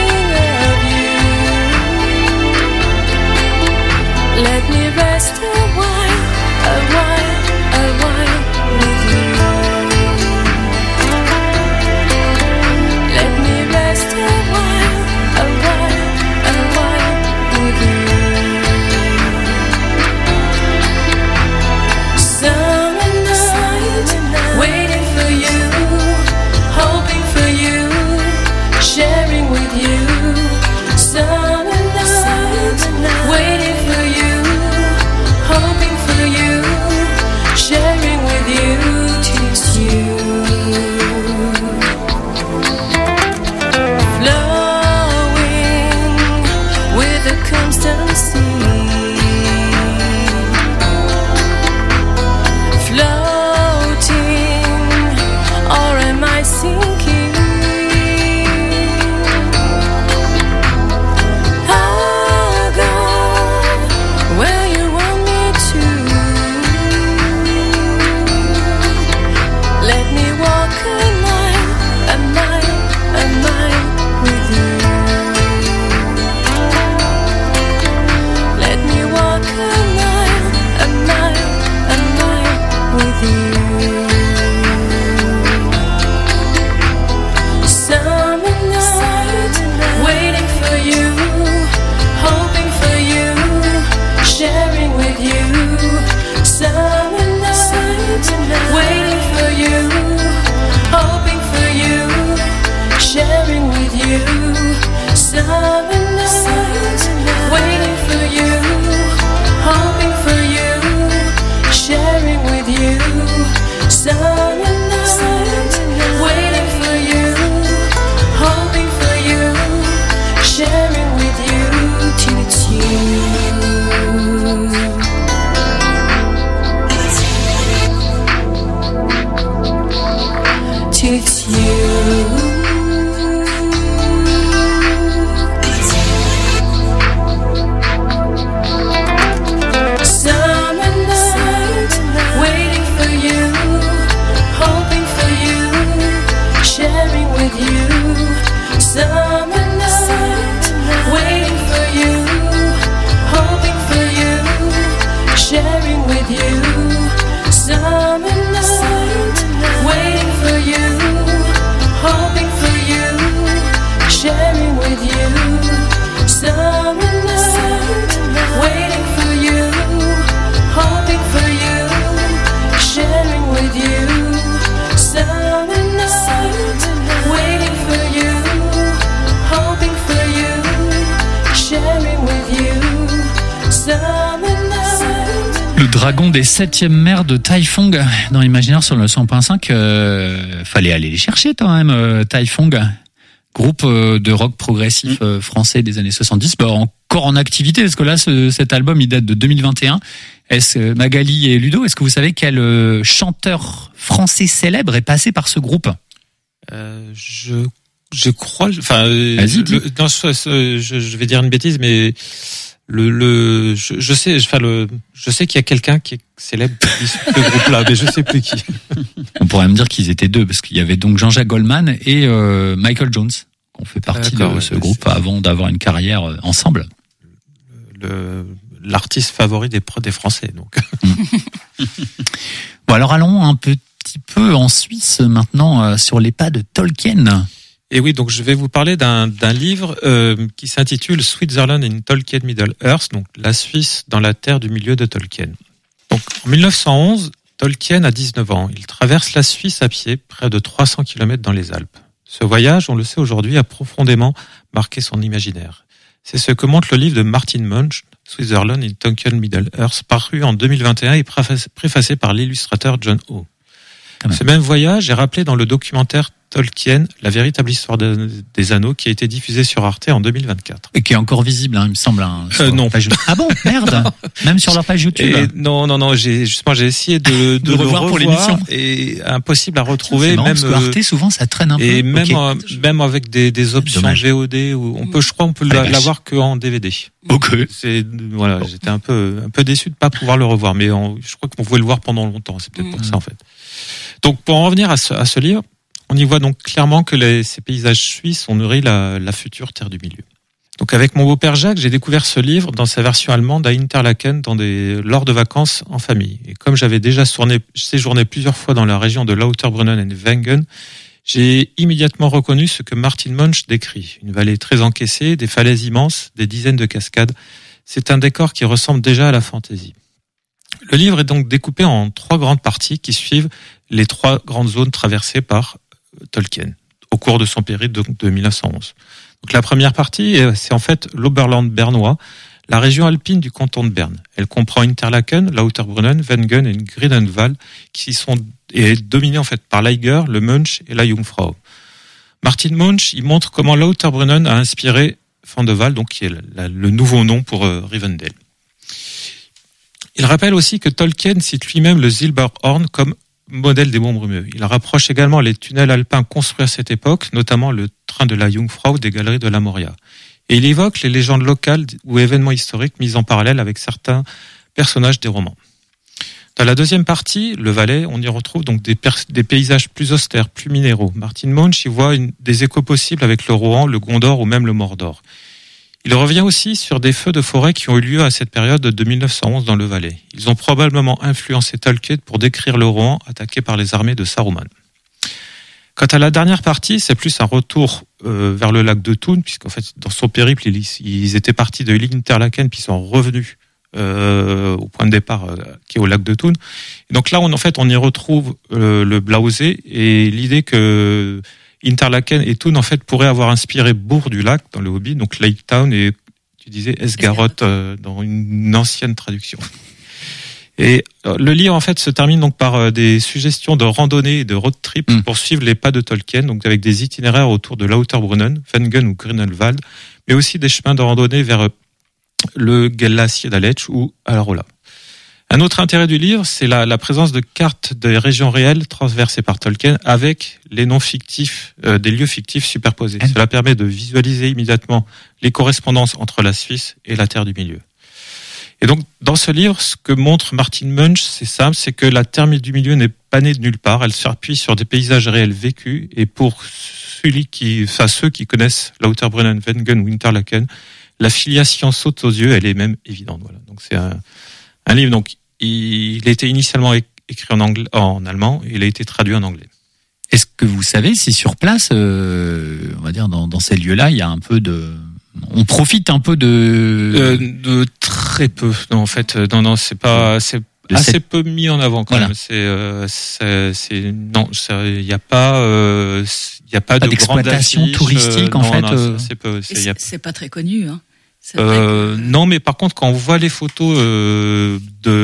sharing with you. Summer night, waiting for you, hoping for you, sharing with you, it's you. Flowing with a constant sea, floating, or am I sinking? I'll go where you want me to. Let me walk a mile, a mile, a mile with you. Let me walk a mile, a mile, a mile with you. Summer night, waiting for you, hoping for you, sharing with you. Summer night, waiting for you, hoping for you, sharing with you. Summer night, waiting for you, hoping for you, sharing with you. Summer night, waiting for you, hoping for you, sharing with you till it's you. Till it's you. Summer night, waiting for you, hoping for you, sharing with you. Summer night, waiting for you, hoping for you, sharing with you. Summer night, waiting for you, hoping for you, sharing with you. Summer night, waiting for you, hoping for you, sharing with you. Summer night, waiting for you, hoping for you, sharing with you. Summer night. Le dragon des septièmes mers de Taifong dans l'imaginaire sur le cent point cinq. Euh, fallait aller les chercher quand même, euh, Taifong, groupe euh, de rock progressif euh, français des années soixante-dix, bah, encore en activité, parce que là ce, cet album il date de deux mille vingt et un. Est-ce, Magali et Ludo, est-ce que vous savez quel euh, chanteur français célèbre est passé par ce groupe? Euh, je je crois, enfin, euh, Vas-y, dis. le- non, je, je, je vais dire une bêtise, mais le le je, je sais, enfin le, je sais qu'il y a quelqu'un qui est célèbre de ce groupe-là, mais je sais plus qui. On pourrait me dire qu'ils étaient deux, parce qu'il y avait donc Jean-Jacques Goldman et euh, Michael Jones, qui ont fait partie D'accord, de ouais, ce ouais, groupe c'est- avant d'avoir une carrière euh, ensemble. Le l'artiste favori des pro- des Français, donc. Bon, alors allons un petit peu en Suisse maintenant, euh, sur les pas de Tolkien. Et oui, donc je vais vous parler d'un d'un livre euh, qui s'intitule Switzerland in Tolkien Middle Earth, donc la Suisse dans la terre du milieu de Tolkien. Donc en mille neuf cent onze, Tolkien a dix-neuf ans. Il traverse la Suisse à pied, près de trois cents kilomètres dans les Alpes. Ce voyage, on le sait aujourd'hui, a profondément marqué son imaginaire. C'est ce que montre le livre de Martin Munch, Switzerland in Tolkien Middle Earth, paru en deux mille vingt et un et préfacé par l'illustrateur John O. Quand Ce même voyage est rappelé dans le documentaire Tolkien, la véritable histoire de- des anneaux, qui a été diffusé sur Arte en deux mille vingt-quatre. Et qui est encore visible, hein, il me semble. Hein, sur Euh, leur non. page- Ah bon, merde. Même sur leur page YouTube. Et non, non, non, j'ai justement j'ai essayé de, de, De le revoir pour l'émission. et impossible à retrouver, C'est marrant, même parce que Arte, euh, souvent, ça traîne un peu. et même Ok. euh, même avec des, des options Dommage. V O D où on peut, je crois, on peut Ah, la l'avoir que en D V D. Ok. C'est voilà, j'étais un peu un peu déçu de pas pouvoir le revoir, mais en- je crois qu'on pouvait le voir pendant longtemps. C'est peut-être pour Mhm. ça en fait. Donc pour en revenir à ce, à ce livre, on y voit donc clairement que les, ces paysages suisses ont nourri la, la future terre du milieu. Donc avec mon beau-père Jacques, j'ai découvert ce livre dans sa version allemande à Interlaken dans des, lors de vacances en famille. Et comme j'avais déjà tourné, séjourné plusieurs fois dans la région de Lauterbrunnen et Wengen, j'ai immédiatement reconnu ce que Martin Munch décrit. Une vallée très encaissée, des falaises immenses, des dizaines de cascades. C'est un décor qui ressemble déjà à la fantaisie. Le livre est donc découpé en trois grandes parties qui suivent les trois grandes zones traversées par Tolkien. au cours de son périple de, de mille neuf cent onze. Donc la première partie, c'est en fait l'Oberland bernois, la région alpine du canton de Berne. Elle comprend Interlaken, Lauterbrunnen, Wengen et Grünenwald, qui sont est dominée en fait par l'Eiger, le Mönch et la Jungfrau. Martin Mönch, il montre comment Lauterbrunnen a inspiré Van de Waal, donc qui est le, le nouveau nom pour euh, Rivendell. Il rappelle aussi que Tolkien cite lui-même le Silberhorn comme modèle des monts brumeux. Il rapproche également les tunnels alpins construits à cette époque, notamment le train de la Jungfrau des galeries de la Moria. Et il évoque les légendes locales ou événements historiques mis en parallèle avec certains personnages des romans. Dans la deuxième partie, le Valais, on y retrouve donc des, pers- des paysages plus austères, plus minéraux. Martin Mönch y voit une, des échos possibles avec le Rohan, le Gondor ou même le Mordor. Il revient aussi sur des feux de forêt qui ont eu lieu à cette période de mille neuf cent onze dans le Valais. Ils ont probablement influencé Tolkien pour décrire le Rohan attaqué par les armées de Saruman. Quant à la dernière partie, c'est plus un retour euh, vers le lac de Thun, puisqu'en fait, dans son périple, ils, ils étaient partis de Interlaken, puis ils sont revenus euh, au point de départ, euh, qui est au lac de Thun. Et donc là, on, en fait, on y retrouve euh, le Blausee, et l'idée que Interlaken et Thun, en fait, pourraient avoir inspiré Bourg du lac dans le Hobbit, donc Lake Town et, tu disais, Esgaroth euh, dans une ancienne traduction. Et le livre, en fait, se termine donc par des suggestions de randonnée et de road trip mmh. pour suivre les pas de Tolkien, donc avec des itinéraires autour de Lauterbrunnen, Wengen ou Grünenwald, mais aussi des chemins de randonnée vers le glacier d'Aletsch ou Alarola. Un autre intérêt du livre, c'est la, la présence de cartes des régions réelles transversées par Tolkien avec les noms fictifs, euh, des lieux fictifs superposés. Mmh. Cela permet de visualiser immédiatement les correspondances entre la Suisse et la Terre du Milieu. Et donc, dans ce livre, ce que montre Martin Mönch, c'est simple, c'est que la Terre du Milieu n'est pas née de nulle part. Elle s'appuie sur des paysages réels vécus. Et pour celui qui, enfin, ceux qui connaissent Lauterbrunnen, Wengen ou Interlaken, la filiation saute aux yeux. Elle est même évidente. Voilà. Donc, c'est un, un livre. Donc, il a été initialement écrit en anglais, en allemand. Et il a été traduit en anglais. Est-ce que vous savez si sur place, euh, on va dire dans, dans ces lieux-là, il y a un peu de on profite un peu de euh, de très peu. Non, en fait, non, non, c'est pas, c'est de assez cette... peu mis en avant quand voilà. même. C'est, euh, c'est, c'est, non, il y a pas, il euh, y a pas, pas de d'exploitation affiches, touristique euh, en non, fait. Non, euh... c'est, c'est, peu, c'est, a... c'est pas très connu, hein. Euh, non, mais par contre, quand on voit les photos euh,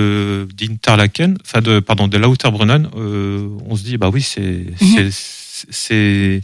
de d'Interlaken, enfin de, pardon, de Lauterbrunnen, euh, on se dit, bah oui, c'est, mm-hmm. c'est, c'est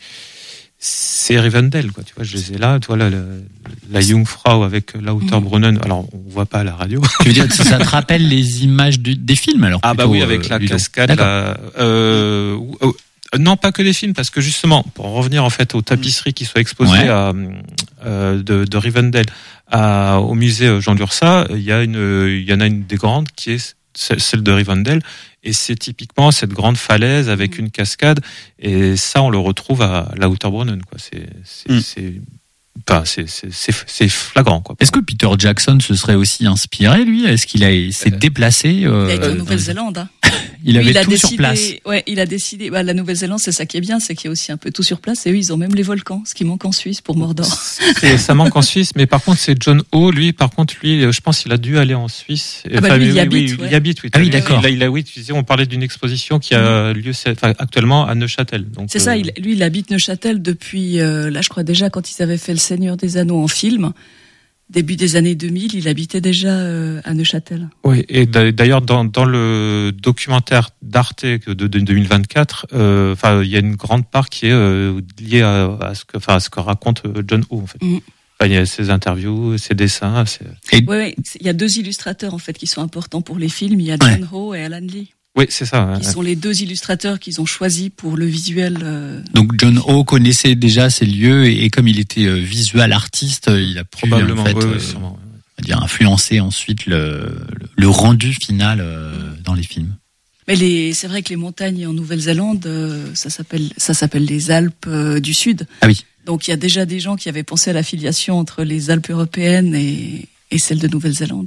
c'est Rivendell, quoi. Tu vois, je les ai là. Tu vois, là, la, la Jungfrau avec Lauterbrunnen. Alors, on voit pas à la radio. Tu veux dire, ça te rappelle les images du, des films, alors? Ah, bah oui, avec la cascade, la, euh, euh, non, pas que des films, parce que justement, pour revenir, en fait, aux tapisseries qui sont exposées ouais. à, euh, de, de Rivendell à, au musée Jean Lursa, il y a une, il y en a une des grandes qui est celle de Rivendell. Et c'est typiquement cette grande falaise avec une cascade. Et ça, on le retrouve à Lauterbrunnen, quoi. C'est, c'est, mm. c'est, enfin, c'est, c'est, c'est, c'est flagrant, quoi. Est-ce que Peter Jackson se serait aussi inspiré, lui? Est-ce qu'il a, il s'est euh, déplacé, euh, Il a été en Nouvelle-Zélande, hein. Il avait lui, il tout décidé, sur place. Ouais, il a décidé. Bah, la Nouvelle-Zélande, c'est ça qui est bien, c'est qu'il y a aussi un peu tout sur place. Et eux, ils ont même les volcans, ce qui manque en Suisse pour Mordor. C'est, ça manque en Suisse, mais par contre, c'est John O. Lui, par contre, lui, je pense qu'il a dû aller en Suisse. Ah bah enfin, lui, oui, il y habite. Oui, ouais. il y habite, oui. Ah oui, d'accord. Il a, il a, oui, tu disais, on parlait d'une exposition qui a lieu, enfin, actuellement à Neuchâtel. Donc, c'est euh... ça. Il, lui, il habite Neuchâtel depuis. Euh, là, je crois déjà quand ils avaient fait Le Seigneur des Anneaux en film. Début des années deux mille, il habitait déjà euh, à Neuchâtel. Oui, et d'ailleurs dans, dans le documentaire d'Arte de, de deux mille vingt-quatre, euh, enfin il y a une grande part qui est euh, liée à, à ce que, enfin à ce que raconte John O. En fait. Mm. Enfin, il y a ses interviews, ses dessins. C'est... Et... Oui, ouais, il y a deux illustrateurs en fait qui sont importants pour les films. Il y a John ouais. Ho et Alan Lee. Oui, c'est ça. Qui ouais. sont les deux illustrateurs qu'ils ont choisis pour le visuel. Euh... Donc John Ho connaissait déjà ces lieux et, et comme il était euh, visual artiste, il a pu probablement en fait, oui, euh, oui, sûrement, oui. on va dire, influencer ensuite le, le, le rendu final euh, dans les films. Mais les, c'est vrai que les montagnes en Nouvelle-Zélande, euh, ça s'appelle, ça s'appelle les Alpes euh, du Sud. Ah oui. Donc il y a déjà des gens qui avaient pensé à la filiation entre les Alpes européennes et, et celles de Nouvelle-Zélande.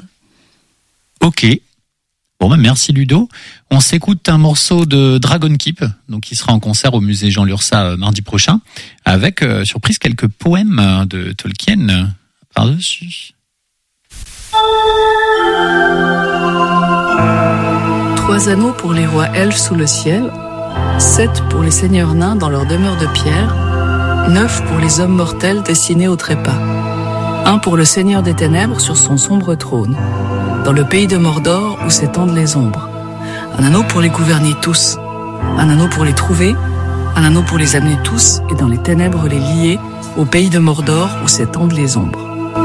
Ok. Bon ben merci Ludo. On s'écoute un morceau de Dragon Keep, donc qui sera en concert au musée Jean Lursa euh, mardi prochain, avec euh, surprise quelques poèmes euh, de Tolkien par-dessus. Trois anneaux pour les rois elfes sous le ciel, sept pour les seigneurs nains dans leur demeure de pierre, neuf pour les hommes mortels destinés au trépas, un pour le Seigneur des Ténèbres sur son sombre trône, dans le pays de Mordor où s'étendent les ombres. Un anneau pour les gouverner tous, un anneau pour les trouver, un anneau pour les amener tous et dans les ténèbres les lier au pays de Mordor où s'étendent les ombres.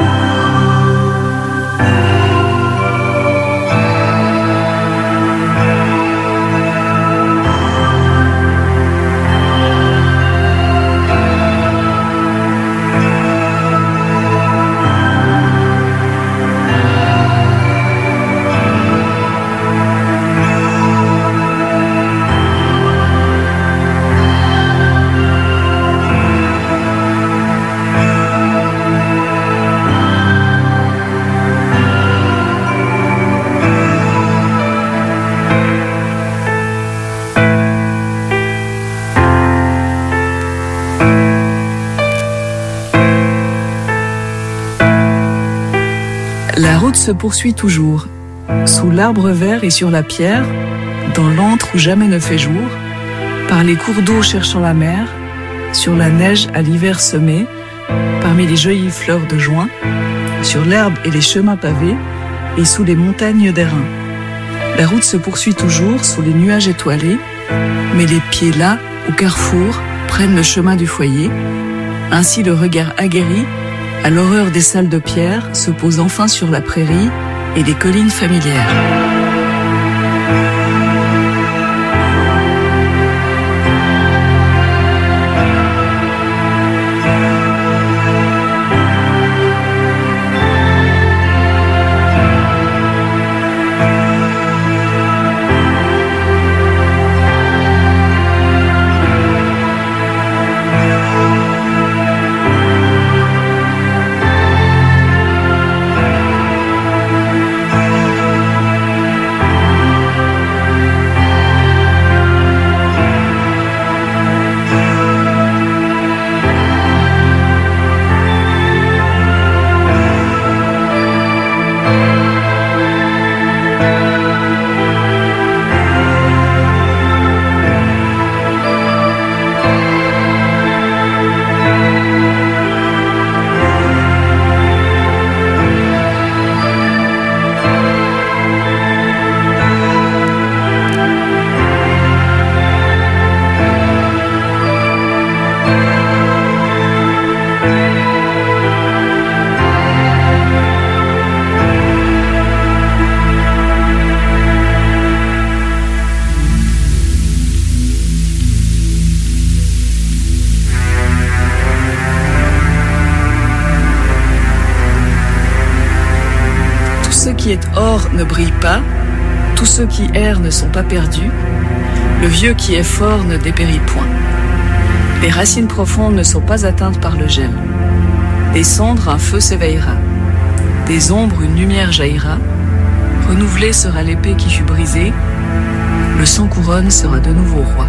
La route se poursuit toujours, sous l'arbre vert et sur la pierre, dans l'antre où jamais ne fait jour, par les cours d'eau cherchant la mer, sur la neige à l'hiver semée, parmi les jolies fleurs de juin, sur l'herbe et les chemins pavés, et sous les montagnes d'airain. La route se poursuit toujours sous les nuages étoilés, mais les pieds là, au carrefour, prennent le chemin du foyer. Ainsi le regard aguerri, à l'horreur des salles de pierre, se pose enfin sur la prairie et les collines familières. Tout ce qui est or ne brille pas, tous ceux qui errent ne sont pas perdus, le vieux qui est fort ne dépérit point. Les racines profondes ne sont pas atteintes par le gel. Des cendres, un feu s'éveillera. Des ombres, une lumière jaillira. Renouvelée sera l'épée qui fut brisée. Le sans couronne sera de nouveau roi.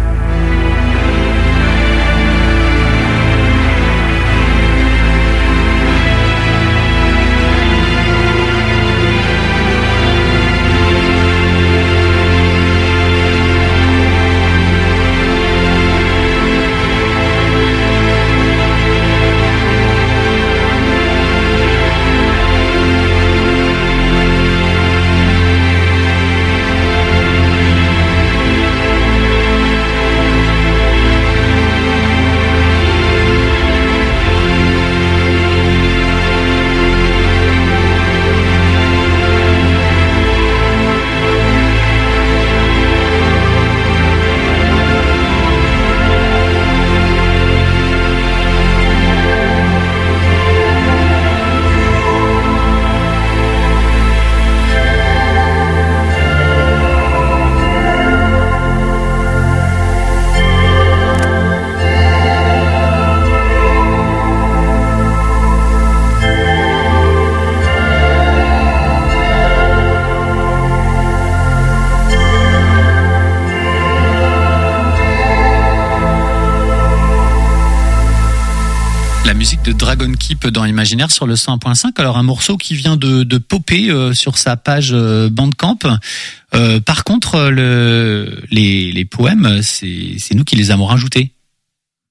De Dragon Keep dans Imaginaire sur le cent un point cinq. Alors un morceau qui vient de, de popper euh, sur sa page euh, Bandcamp. Euh, par contre, le, les, les poèmes, c'est, c'est nous qui les avons rajoutés.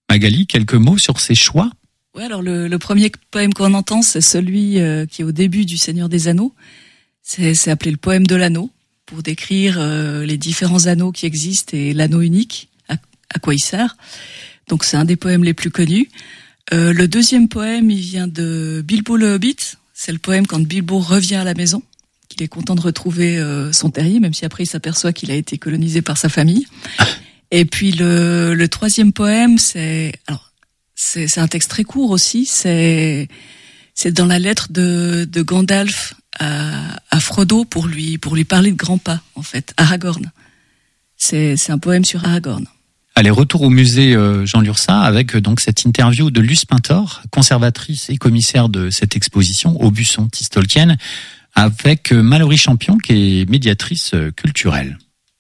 Magali, quelques mots sur ces choix? Ouais, alors le, le premier poème qu'on entend, c'est celui euh, qui est au début du Seigneur des Anneaux. C'est, c'est appelé le poème de l'anneau, pour décrire euh, les différents anneaux qui existent et l'anneau unique, à, à quoi il sert. Donc c'est un des poèmes les plus connus. Euh, le deuxième poème, il vient de Bilbo le Hobbit. C'est le poème quand Bilbo revient à la maison, qu'il est content de retrouver euh, son terrier, même si après il s'aperçoit qu'il a été colonisé par sa famille. Et puis le, le troisième poème, c'est, alors c'est, c'est un texte très court aussi. C'est, c'est dans la lettre de, de Gandalf à, à Frodo pour lui, pour lui parler de Grandpa, en fait, Aragorn. C'est, c'est un poème sur Aragorn. Allez, retour au musée Jean Lurçat avec donc cette interview de Luce Pintor, conservatrice et commissaire de cette exposition Aubusson Tisse Tolkien, avec Mallory Champion qui est médiatrice culturelle.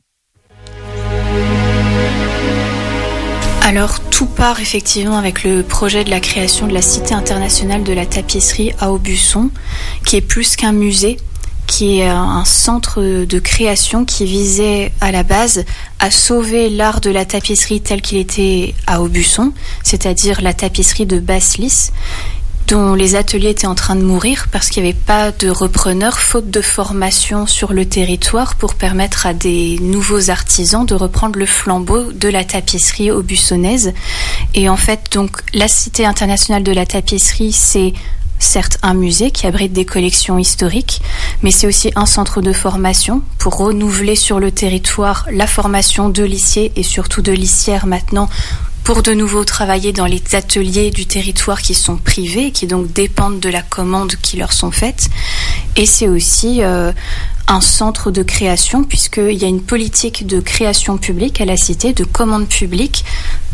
Alors tout part effectivement avec le projet de la création de la Cité internationale de la tapisserie à Aubusson, qui est plus qu'un musée, qui est un centre de création qui visait à la base à sauver l'art de la tapisserie tel qu'il était à Aubusson, c'est-à-dire la tapisserie de Basse-Lys, dont les ateliers étaient en train de mourir parce qu'il n'y avait pas de repreneurs, faute de formation sur le territoire pour permettre à des nouveaux artisans de reprendre le flambeau de la tapisserie aubussonnaise. Et en fait, donc, la Cité internationale de la tapisserie, c'est certes un musée qui abrite des collections historiques, mais c'est aussi un centre de formation pour renouveler sur le territoire la formation de lissiers et surtout de lissières maintenant, pour de nouveau travailler dans les ateliers du territoire qui sont privés, qui donc dépendent de la commande qui leur sont faites. Et c'est aussi euh, un centre de création, puisqu'il y a une politique de création publique à la Cité, de commande publique.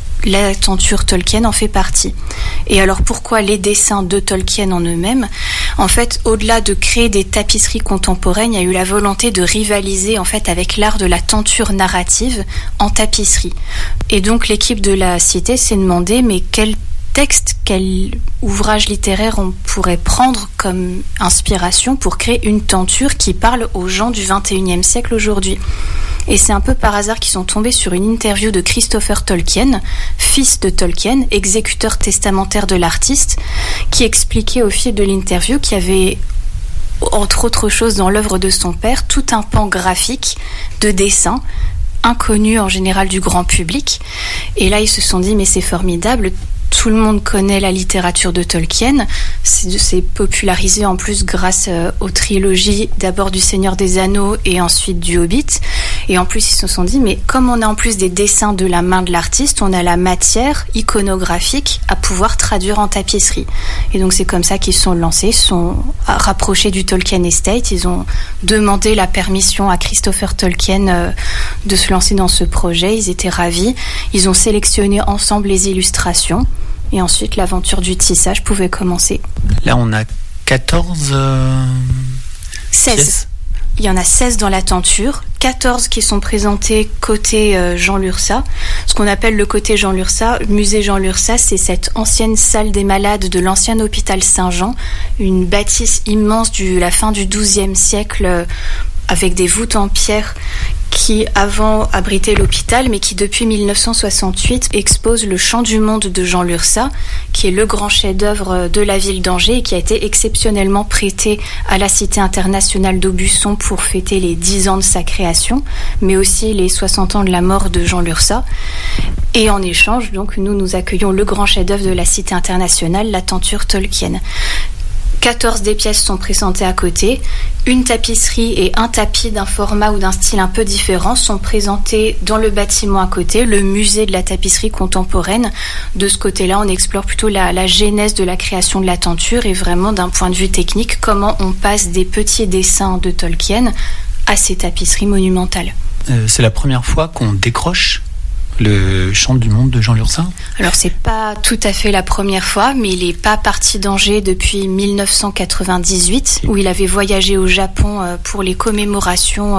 La tenture Tolkien en fait partie. Et alors pourquoi les dessins de Tolkien en eux-mêmes? En fait, au-delà de créer des tapisseries contemporaines, il y a eu la volonté de rivaliser en fait avec l'art de la tenture narrative en tapisserie. Et donc l'équipe de la Cité s'est demandé mais quel texte, quel ouvrage littéraire on pourrait prendre comme inspiration pour créer une tenture qui parle aux gens du vingt et unième siècle aujourd'hui. Et c'est un peu par hasard qu'ils sont tombés sur une interview de Christopher Tolkien, fils de Tolkien, exécuteur testamentaire de l'artiste, qui expliquait au fil de l'interview qu'il y avait, entre autres choses dans l'œuvre de son père, tout un pan graphique de dessin, inconnu en général du grand public. Et là, ils se sont dit, mais c'est formidable, tout le monde connaît la littérature de Tolkien, c'est, c'est popularisé en plus grâce euh, aux trilogies, d'abord du Seigneur des Anneaux et ensuite du Hobbit. Et en plus, ils se sont dit, mais comme on a en plus des dessins de la main de l'artiste, on a la matière iconographique à pouvoir traduire en tapisserie. Et donc c'est comme ça qu'ils se sont lancés, ils sont rapprochés du Tolkien Estate, ils ont demandé la permission à Christopher Tolkien euh, de se lancer dans ce projet, ils étaient ravis, ils ont sélectionné ensemble les illustrations. Et ensuite, l'aventure du tissage pouvait commencer. Là, on a quatorze... Euh... seize. Pièces. Il y en a seize dans la tenture, quatorze qui sont présentés côté euh, Jean Lurçat. Ce qu'on appelle le côté Jean Lurçat, le musée Jean Lurçat, c'est cette ancienne salle des malades de l'ancien hôpital Saint-Jean, une bâtisse immense de la fin du douzième siècle euh, avec des voûtes en pierre qui avant abritait l'hôpital, mais qui depuis mille neuf cent soixante-huit expose le Chant du Monde de Jean Lurçat, qui est le grand chef-d'œuvre de la ville d'Angers et qui a été exceptionnellement prêté à la Cité internationale d'Aubusson pour fêter les dix ans de sa création, mais aussi les soixante ans de la mort de Jean Lurçat. Et en échange, donc, nous nous accueillons le grand chef-d'œuvre de la Cité internationale, la tenture Tolkien. quatorze des pièces sont présentées à côté. Une tapisserie et un tapis d'un format ou d'un style un peu différent sont présentés dans le bâtiment à côté, le musée de la tapisserie contemporaine. De ce côté-là, on explore plutôt la, la genèse de la création de la tenture et vraiment d'un point de vue technique, comment on passe des petits dessins de Tolkien à ces tapisseries monumentales. Euh, c'est la première fois qu'on décroche le Chant du Monde de Jean Lurçat? Alors c'est pas tout à fait la première fois, mais il est pas parti d'Angers depuis mille neuf cent quatre-vingt-dix-huit, où il avait voyagé au Japon pour les commémorations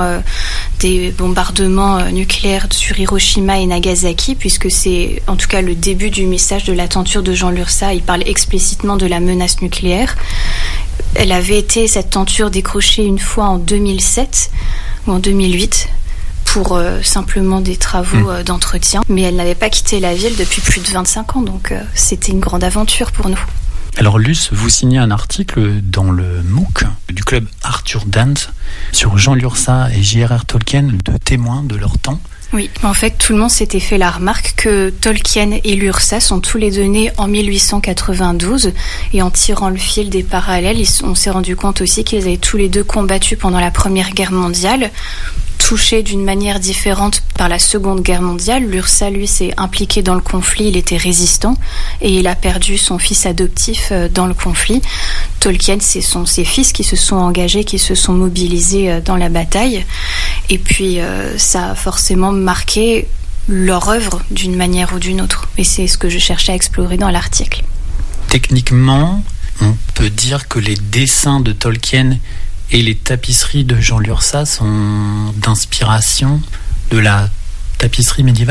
des bombardements nucléaires sur Hiroshima et Nagasaki, puisque c'est en tout cas le début du message de la tenture de Jean Lurçat. Il parle explicitement de la menace nucléaire. Elle avait été, cette tenture, décrochée une fois en deux mille sept ou en deux mille huit pour euh, simplement des travaux euh, d'entretien. Mais elle n'avait pas quitté la ville depuis plus de vingt-cinq ans, donc euh, c'était une grande aventure pour nous. Alors Luce, vous signez un article dans le MOOC du club Arthur Dent sur Jean Lursa et J R R Tolkien, deux témoins de leur temps. Oui, en fait, tout le monde s'était fait la remarque que Tolkien et Lursa sont tous les deux nés en mille huit cent quatre-vingt-douze, et en tirant le fil des parallèles, on s'est rendu compte aussi qu'ils avaient tous les deux combattu pendant la Première Guerre mondiale, touché d'une manière différente par la Seconde Guerre mondiale. Lursa, lui, s'est impliqué dans le conflit, il était résistant et il a perdu son fils adoptif dans le conflit. Tolkien, ce sont ses fils qui se sont engagés, qui se sont mobilisés dans la bataille. Et puis, euh, ça a forcément marqué leur œuvre d'une manière ou d'une autre. Et c'est ce que je cherchais à explorer dans l'article. Techniquement, on peut dire que les dessins de Tolkien et les tapisseries de Jean Lursa sont d'inspiration de la tapisserie médiévale ?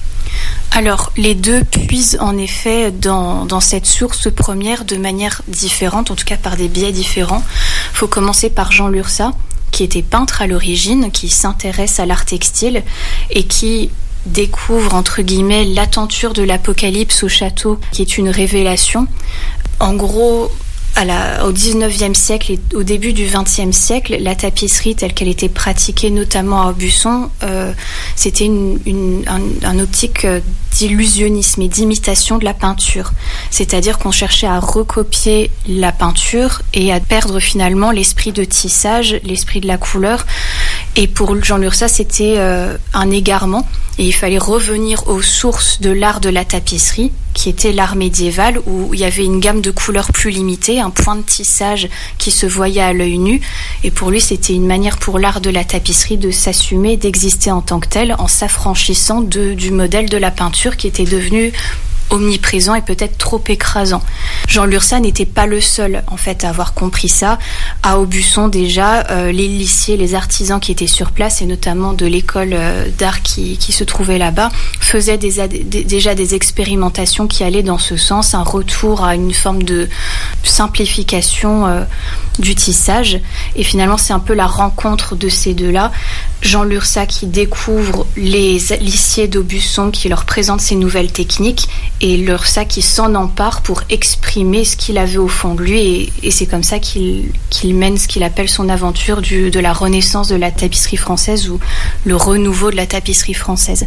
Alors, les deux puisent en effet dans, dans cette source première de manière différente, en tout cas par des biais différents. Il faut commencer par Jean Lursa, qui était peintre à l'origine, qui s'intéresse à l'art textile et qui découvre, entre guillemets, la tenture de l'Apocalypse au château, qui est une révélation. En gros, À la, au dix-neuvième siècle et au début du vingtième siècle, la tapisserie telle qu'elle était pratiquée notamment à Aubusson, euh, c'était une, une, un, un optique d'illusionnisme et d'imitation de la peinture. C'est-à-dire qu'on cherchait à recopier la peinture et à perdre finalement l'esprit de tissage, l'esprit de la couleur. Et pour Jean Lursa, c'était euh, un égarement. Et il fallait revenir aux sources de l'art de la tapisserie, qui était l'art médiéval, où il y avait une gamme de couleurs plus limitée, un point de tissage qui se voyait à l'œil nu. Et pour lui, c'était une manière pour l'art de la tapisserie de s'assumer, d'exister en tant que tel, en s'affranchissant de, du modèle de la peinture qui était devenu omniprésent et peut-être trop écrasant. Jean Lursa n'était pas le seul en fait à avoir compris ça. À Aubusson déjà, euh, les lissiers, les artisans qui étaient sur place et notamment de l'école euh, d'art qui, qui se trouvait là-bas faisaient des, des, déjà des expérimentations qui allaient dans ce sens, un retour à une forme de simplification euh, du tissage. Et finalement, c'est un peu la rencontre de ces deux-là. Jean Lursa qui découvre les lissiers d'Aubusson, qui leur présente ces nouvelles techniques, et Lursa qui s'en empare pour exprimer ce qu'il avait au fond de lui, et, et c'est comme ça qu'il, qu'il mène ce qu'il appelle son aventure du, de la renaissance de la tapisserie française, ou le renouveau de la tapisserie française.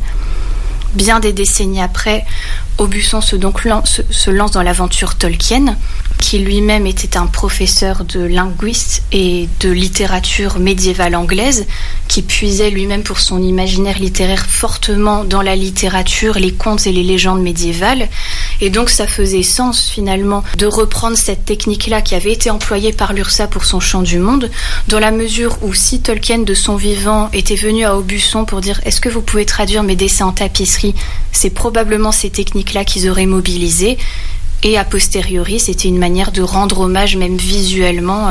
Bien des décennies après, Aubusson se, donc lance, se lance dans l'aventure Tolkien, qui lui-même était un professeur de linguiste et de littérature médiévale anglaise, qui puisait lui-même pour son imaginaire littéraire fortement dans la littérature, les contes et les légendes médiévales. Et donc ça faisait sens finalement de reprendre cette technique-là qui avait été employée par Lursa pour son Chant du Monde, dans la mesure où si Tolkien de son vivant était venu à Aubusson pour dire « Est-ce que vous pouvez traduire mes dessins en tapisserie ?» c'est probablement ces techniques-là qu'ils auraient mobilisées. Et a posteriori, c'était une manière de rendre hommage, même visuellement, euh,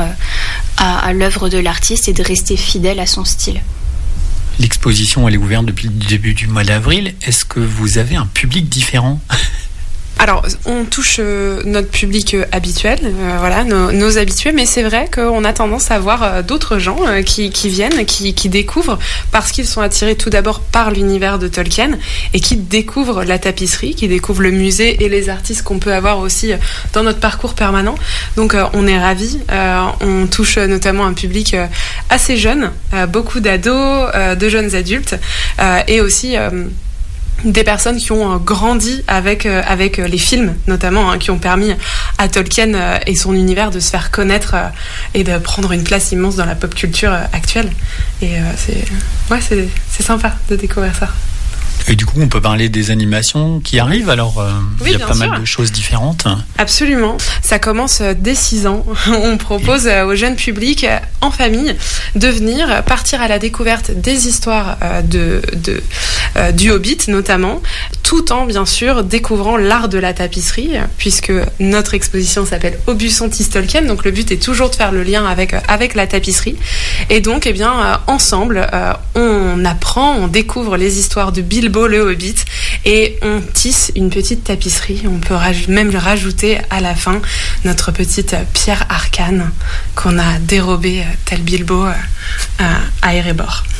à, à l'œuvre de l'artiste et de rester fidèle à son style. L'exposition, elle est ouverte depuis le début du mois d'avril. Est-ce que vous avez un public différent ? Alors, on touche euh, notre public euh, habituel, euh, voilà, nos, nos habitués, mais c'est vrai qu'on a tendance à voir euh, d'autres gens euh, qui, qui viennent, qui, qui découvrent, parce qu'ils sont attirés tout d'abord par l'univers de Tolkien, et qui découvrent la tapisserie, qui découvrent le musée et les artistes qu'on peut avoir aussi euh, dans notre parcours permanent. Donc, euh, on est ravis. Euh, on touche euh, notamment un public euh, assez jeune, euh, beaucoup d'ados, euh, de jeunes adultes, euh, et aussi... Euh, des personnes qui ont grandi avec euh, avec les films notamment, hein, qui ont permis à Tolkien euh, et son univers de se faire connaître euh, et de prendre une place immense dans la pop culture euh, actuelle. Et euh, c'est ouais c'est c'est sympa de découvrir ça. Et du coup, on peut parler des animations qui arrivent, alors euh, oui, il y a pas sûr. mal de choses différentes. Absolument. Ça commence dès six ans. On propose au jeune public, en famille, de venir partir à la découverte des histoires de, de, euh, du Hobbit, notamment, tout en, bien sûr, découvrant l'art de la tapisserie, puisque notre exposition s'appelle Aubusson tisse Tolkien, donc le but est toujours de faire le lien avec, avec la tapisserie. Et donc, eh bien, euh, ensemble, euh, on apprend, on découvre les histoires de Bilbo le Hobbit, et on tisse une petite tapisserie. On peut raj- même rajouter à la fin notre petite pierre arcane qu'on a dérobée tel Bilbo à Erebor.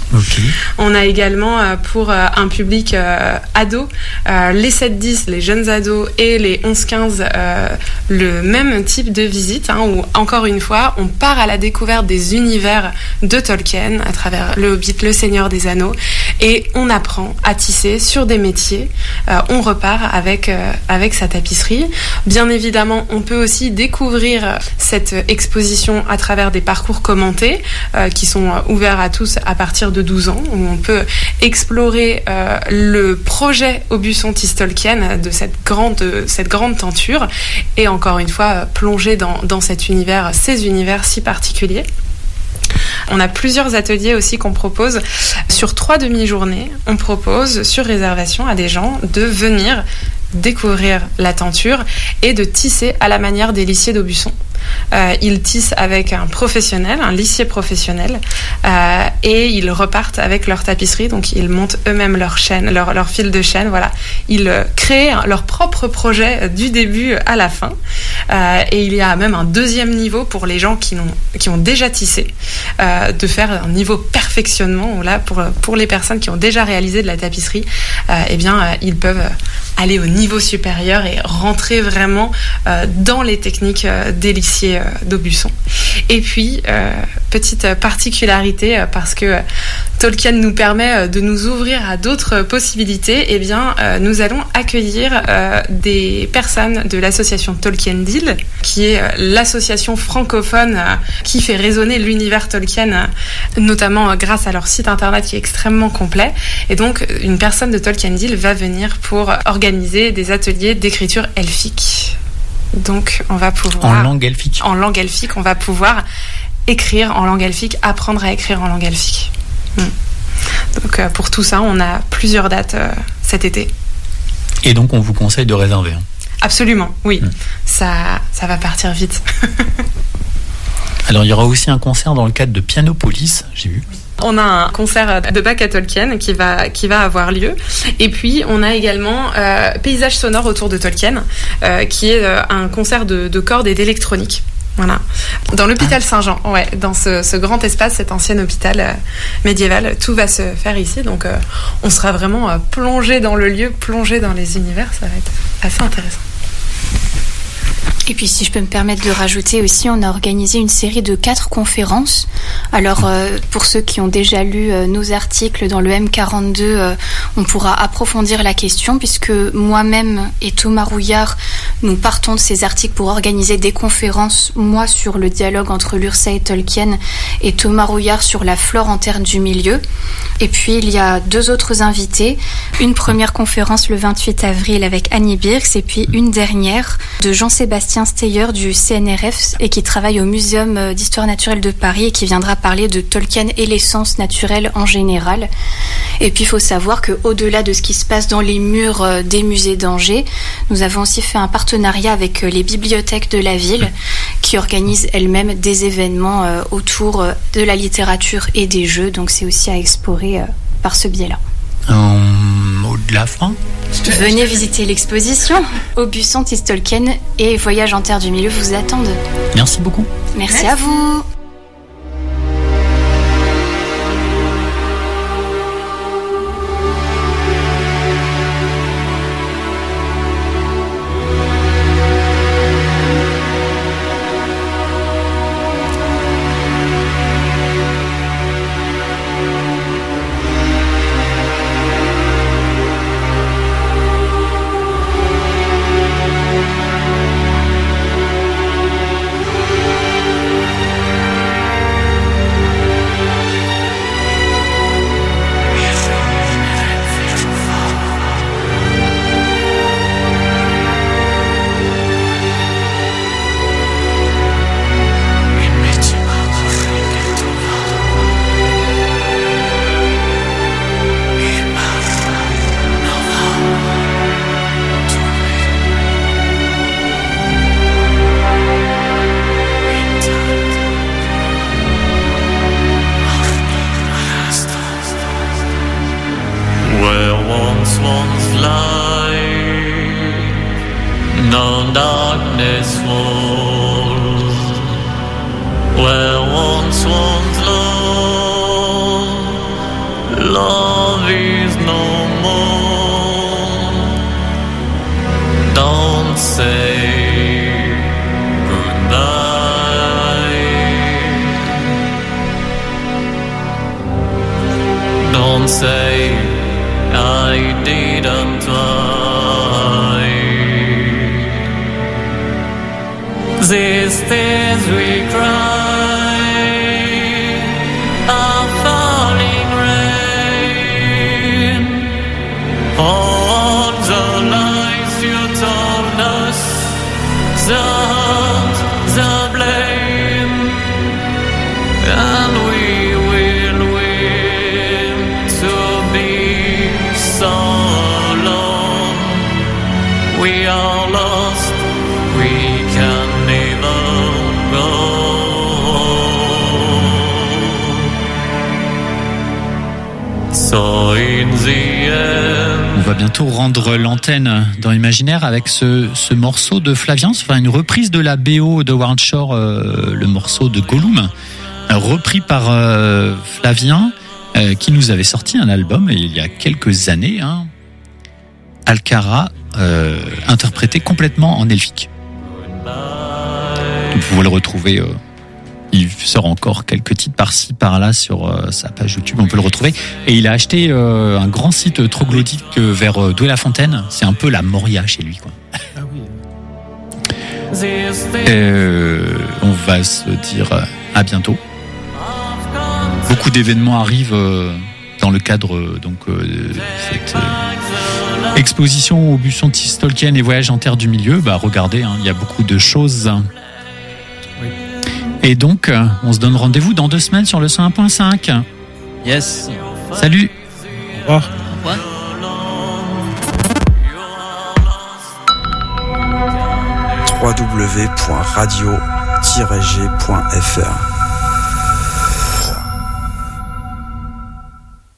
Ok. On a également euh, pour euh, un public euh, ado, euh, les sept dix, les jeunes ados et les onze quinze, euh, le même type de visite, hein, où encore une fois, on part à la découverte des univers de Tolkien à travers le Hobbit, le Seigneur des Anneaux, et on apprend à tisser sur des métiers. Euh, on repart avec, euh, avec sa tapisserie. Bien évidemment, on peut aussi découvrir cette exposition à travers des parcours commentés euh, qui sont ouverts à tous à partir de douze ans, où on peut explorer euh, le projet Aubusson Tisse Tolkien de cette grande, cette grande tenture, et encore une fois plonger dans, dans cet univers, ces univers si particuliers. On a plusieurs ateliers aussi qu'on propose. Sur trois demi-journées, on propose sur réservation à des gens de venir découvrir la tenture et de tisser à la manière des lissiers d'Aubusson. Euh, ils tissent avec un professionnel, un lissier professionnel, euh, et ils repartent avec leur tapisserie. Donc ils montent eux-mêmes leur chaîne, leur, leur fil de chaîne. Voilà, ils euh, créent leur propre projet euh, du début à la fin. Euh, et il y a même un deuxième niveau pour les gens qui, n'ont, qui ont déjà tissé, euh, de faire un niveau perfectionnement. Où là, pour pour les personnes qui ont déjà réalisé de la tapisserie, euh, eh bien, euh, ils peuvent aller au niveau supérieur et rentrer vraiment euh, dans les techniques euh, des lissiers euh, d'Aubusson. Et puis, euh, petite particularité, euh, parce que euh, Tolkien nous permet euh, de nous ouvrir à d'autres possibilités, eh bien, euh, nous allons accueillir euh, des personnes de l'association Tolkien Deal, qui est euh, l'association francophone euh, qui fait résonner l'univers Tolkien, euh, notamment euh, grâce à leur site internet qui est extrêmement complet. Et donc, une personne de Tolkien Deal va venir pour organiser des ateliers d'écriture elfique. Donc, on va pouvoir... En langue elfique. En langue elfique, on va pouvoir écrire en langue elfique, apprendre à écrire en langue elfique. Hmm. Donc, euh, pour tout ça, on a plusieurs dates euh, cet été. Et donc, on vous conseille de réserver. Hein. Absolument, oui. Hmm. Ça, ça va partir vite. Alors, il y aura aussi un concert dans le cadre de Pianopolis, j'ai vu. On a un concert de Bach à Tolkien qui va, qui va avoir lieu. Et puis, on a également euh, Paysage sonore autour de Tolkien, euh, qui est euh, un concert de, de cordes et d'électronique. Voilà. Dans l'hôpital Saint-Jean, ouais, dans ce, ce grand espace, cet ancien hôpital euh, médiéval, tout va se faire ici. Donc, euh, on sera vraiment euh, plongé dans le lieu, plongé dans les univers. Ça va être assez intéressant. Et puis, si je peux me permettre de rajouter aussi, on a organisé une série de quatre conférences. Alors, euh, pour ceux qui ont déjà lu euh, nos articles dans le M quarante-deux, euh, on pourra approfondir la question, puisque moi-même et Thomas Rouillard, nous partons de ces articles pour organiser des conférences, moi sur le dialogue entre l'Ursa et Tolkien, et Thomas Rouillard sur la flore interne du milieu. Et puis, il y a deux autres invités. Une première conférence le vingt-huit avril avec Annie Birks, et puis une dernière de Jean-Sébastien Steyer du C N R F et qui travaille au Muséum d'Histoire naturelle de Paris et qui viendra parler de Tolkien et les sciences naturelles en général. Et puis il faut savoir qu'au-delà de ce qui se passe dans les murs des musées d'Angers, nous avons aussi fait un partenariat avec les bibliothèques de la ville qui organisent elles-mêmes des événements autour de la littérature et des jeux. Donc c'est aussi à explorer par ce biais-là. Euh, mot de la fin. Venez visiter l'exposition. Aubusson Tisse Tolkien et Voyage en Terre du Milieu vous attendent. Merci beaucoup. Merci, Merci. à vous. and say I didn't lie. These tears we cry are falling rain. All the lies you told us, the hurt, the blame, and we will win to be so alone. We are lost, we can never go. So in the end, On va bientôt rendre l'antenne dans l'imaginaire avec ce, ce morceau de Flavien, enfin une reprise de la B O de Howard Shore, euh, le morceau de Gollum, euh, repris par euh, Flavien, euh, qui nous avait sorti un album il y a quelques années, hein, Alcara, euh, interprété complètement en elfique. Vous pouvez le retrouver. Euh, Il sort encore quelques titres par-ci, par-là sur euh, sa page YouTube, on peut le retrouver. Et il a acheté euh, un grand site troglodyte euh, vers euh, Douai-la-Fontaine. C'est un peu la Moria chez lui, quoi. Ah oui. Euh, on va se dire euh, à bientôt. Beaucoup d'événements arrivent euh, dans le cadre euh, donc euh, de cette euh, exposition au Buisson Tis Tolkien et Voyage en Terre du Milieu. Bah regardez, hein, il y a beaucoup de choses. Et donc, on se donne rendez-vous dans deux semaines sur le cent un point cinq. Yes. Salut. Au revoir. Au revoir. w w w point radio tiret g point f r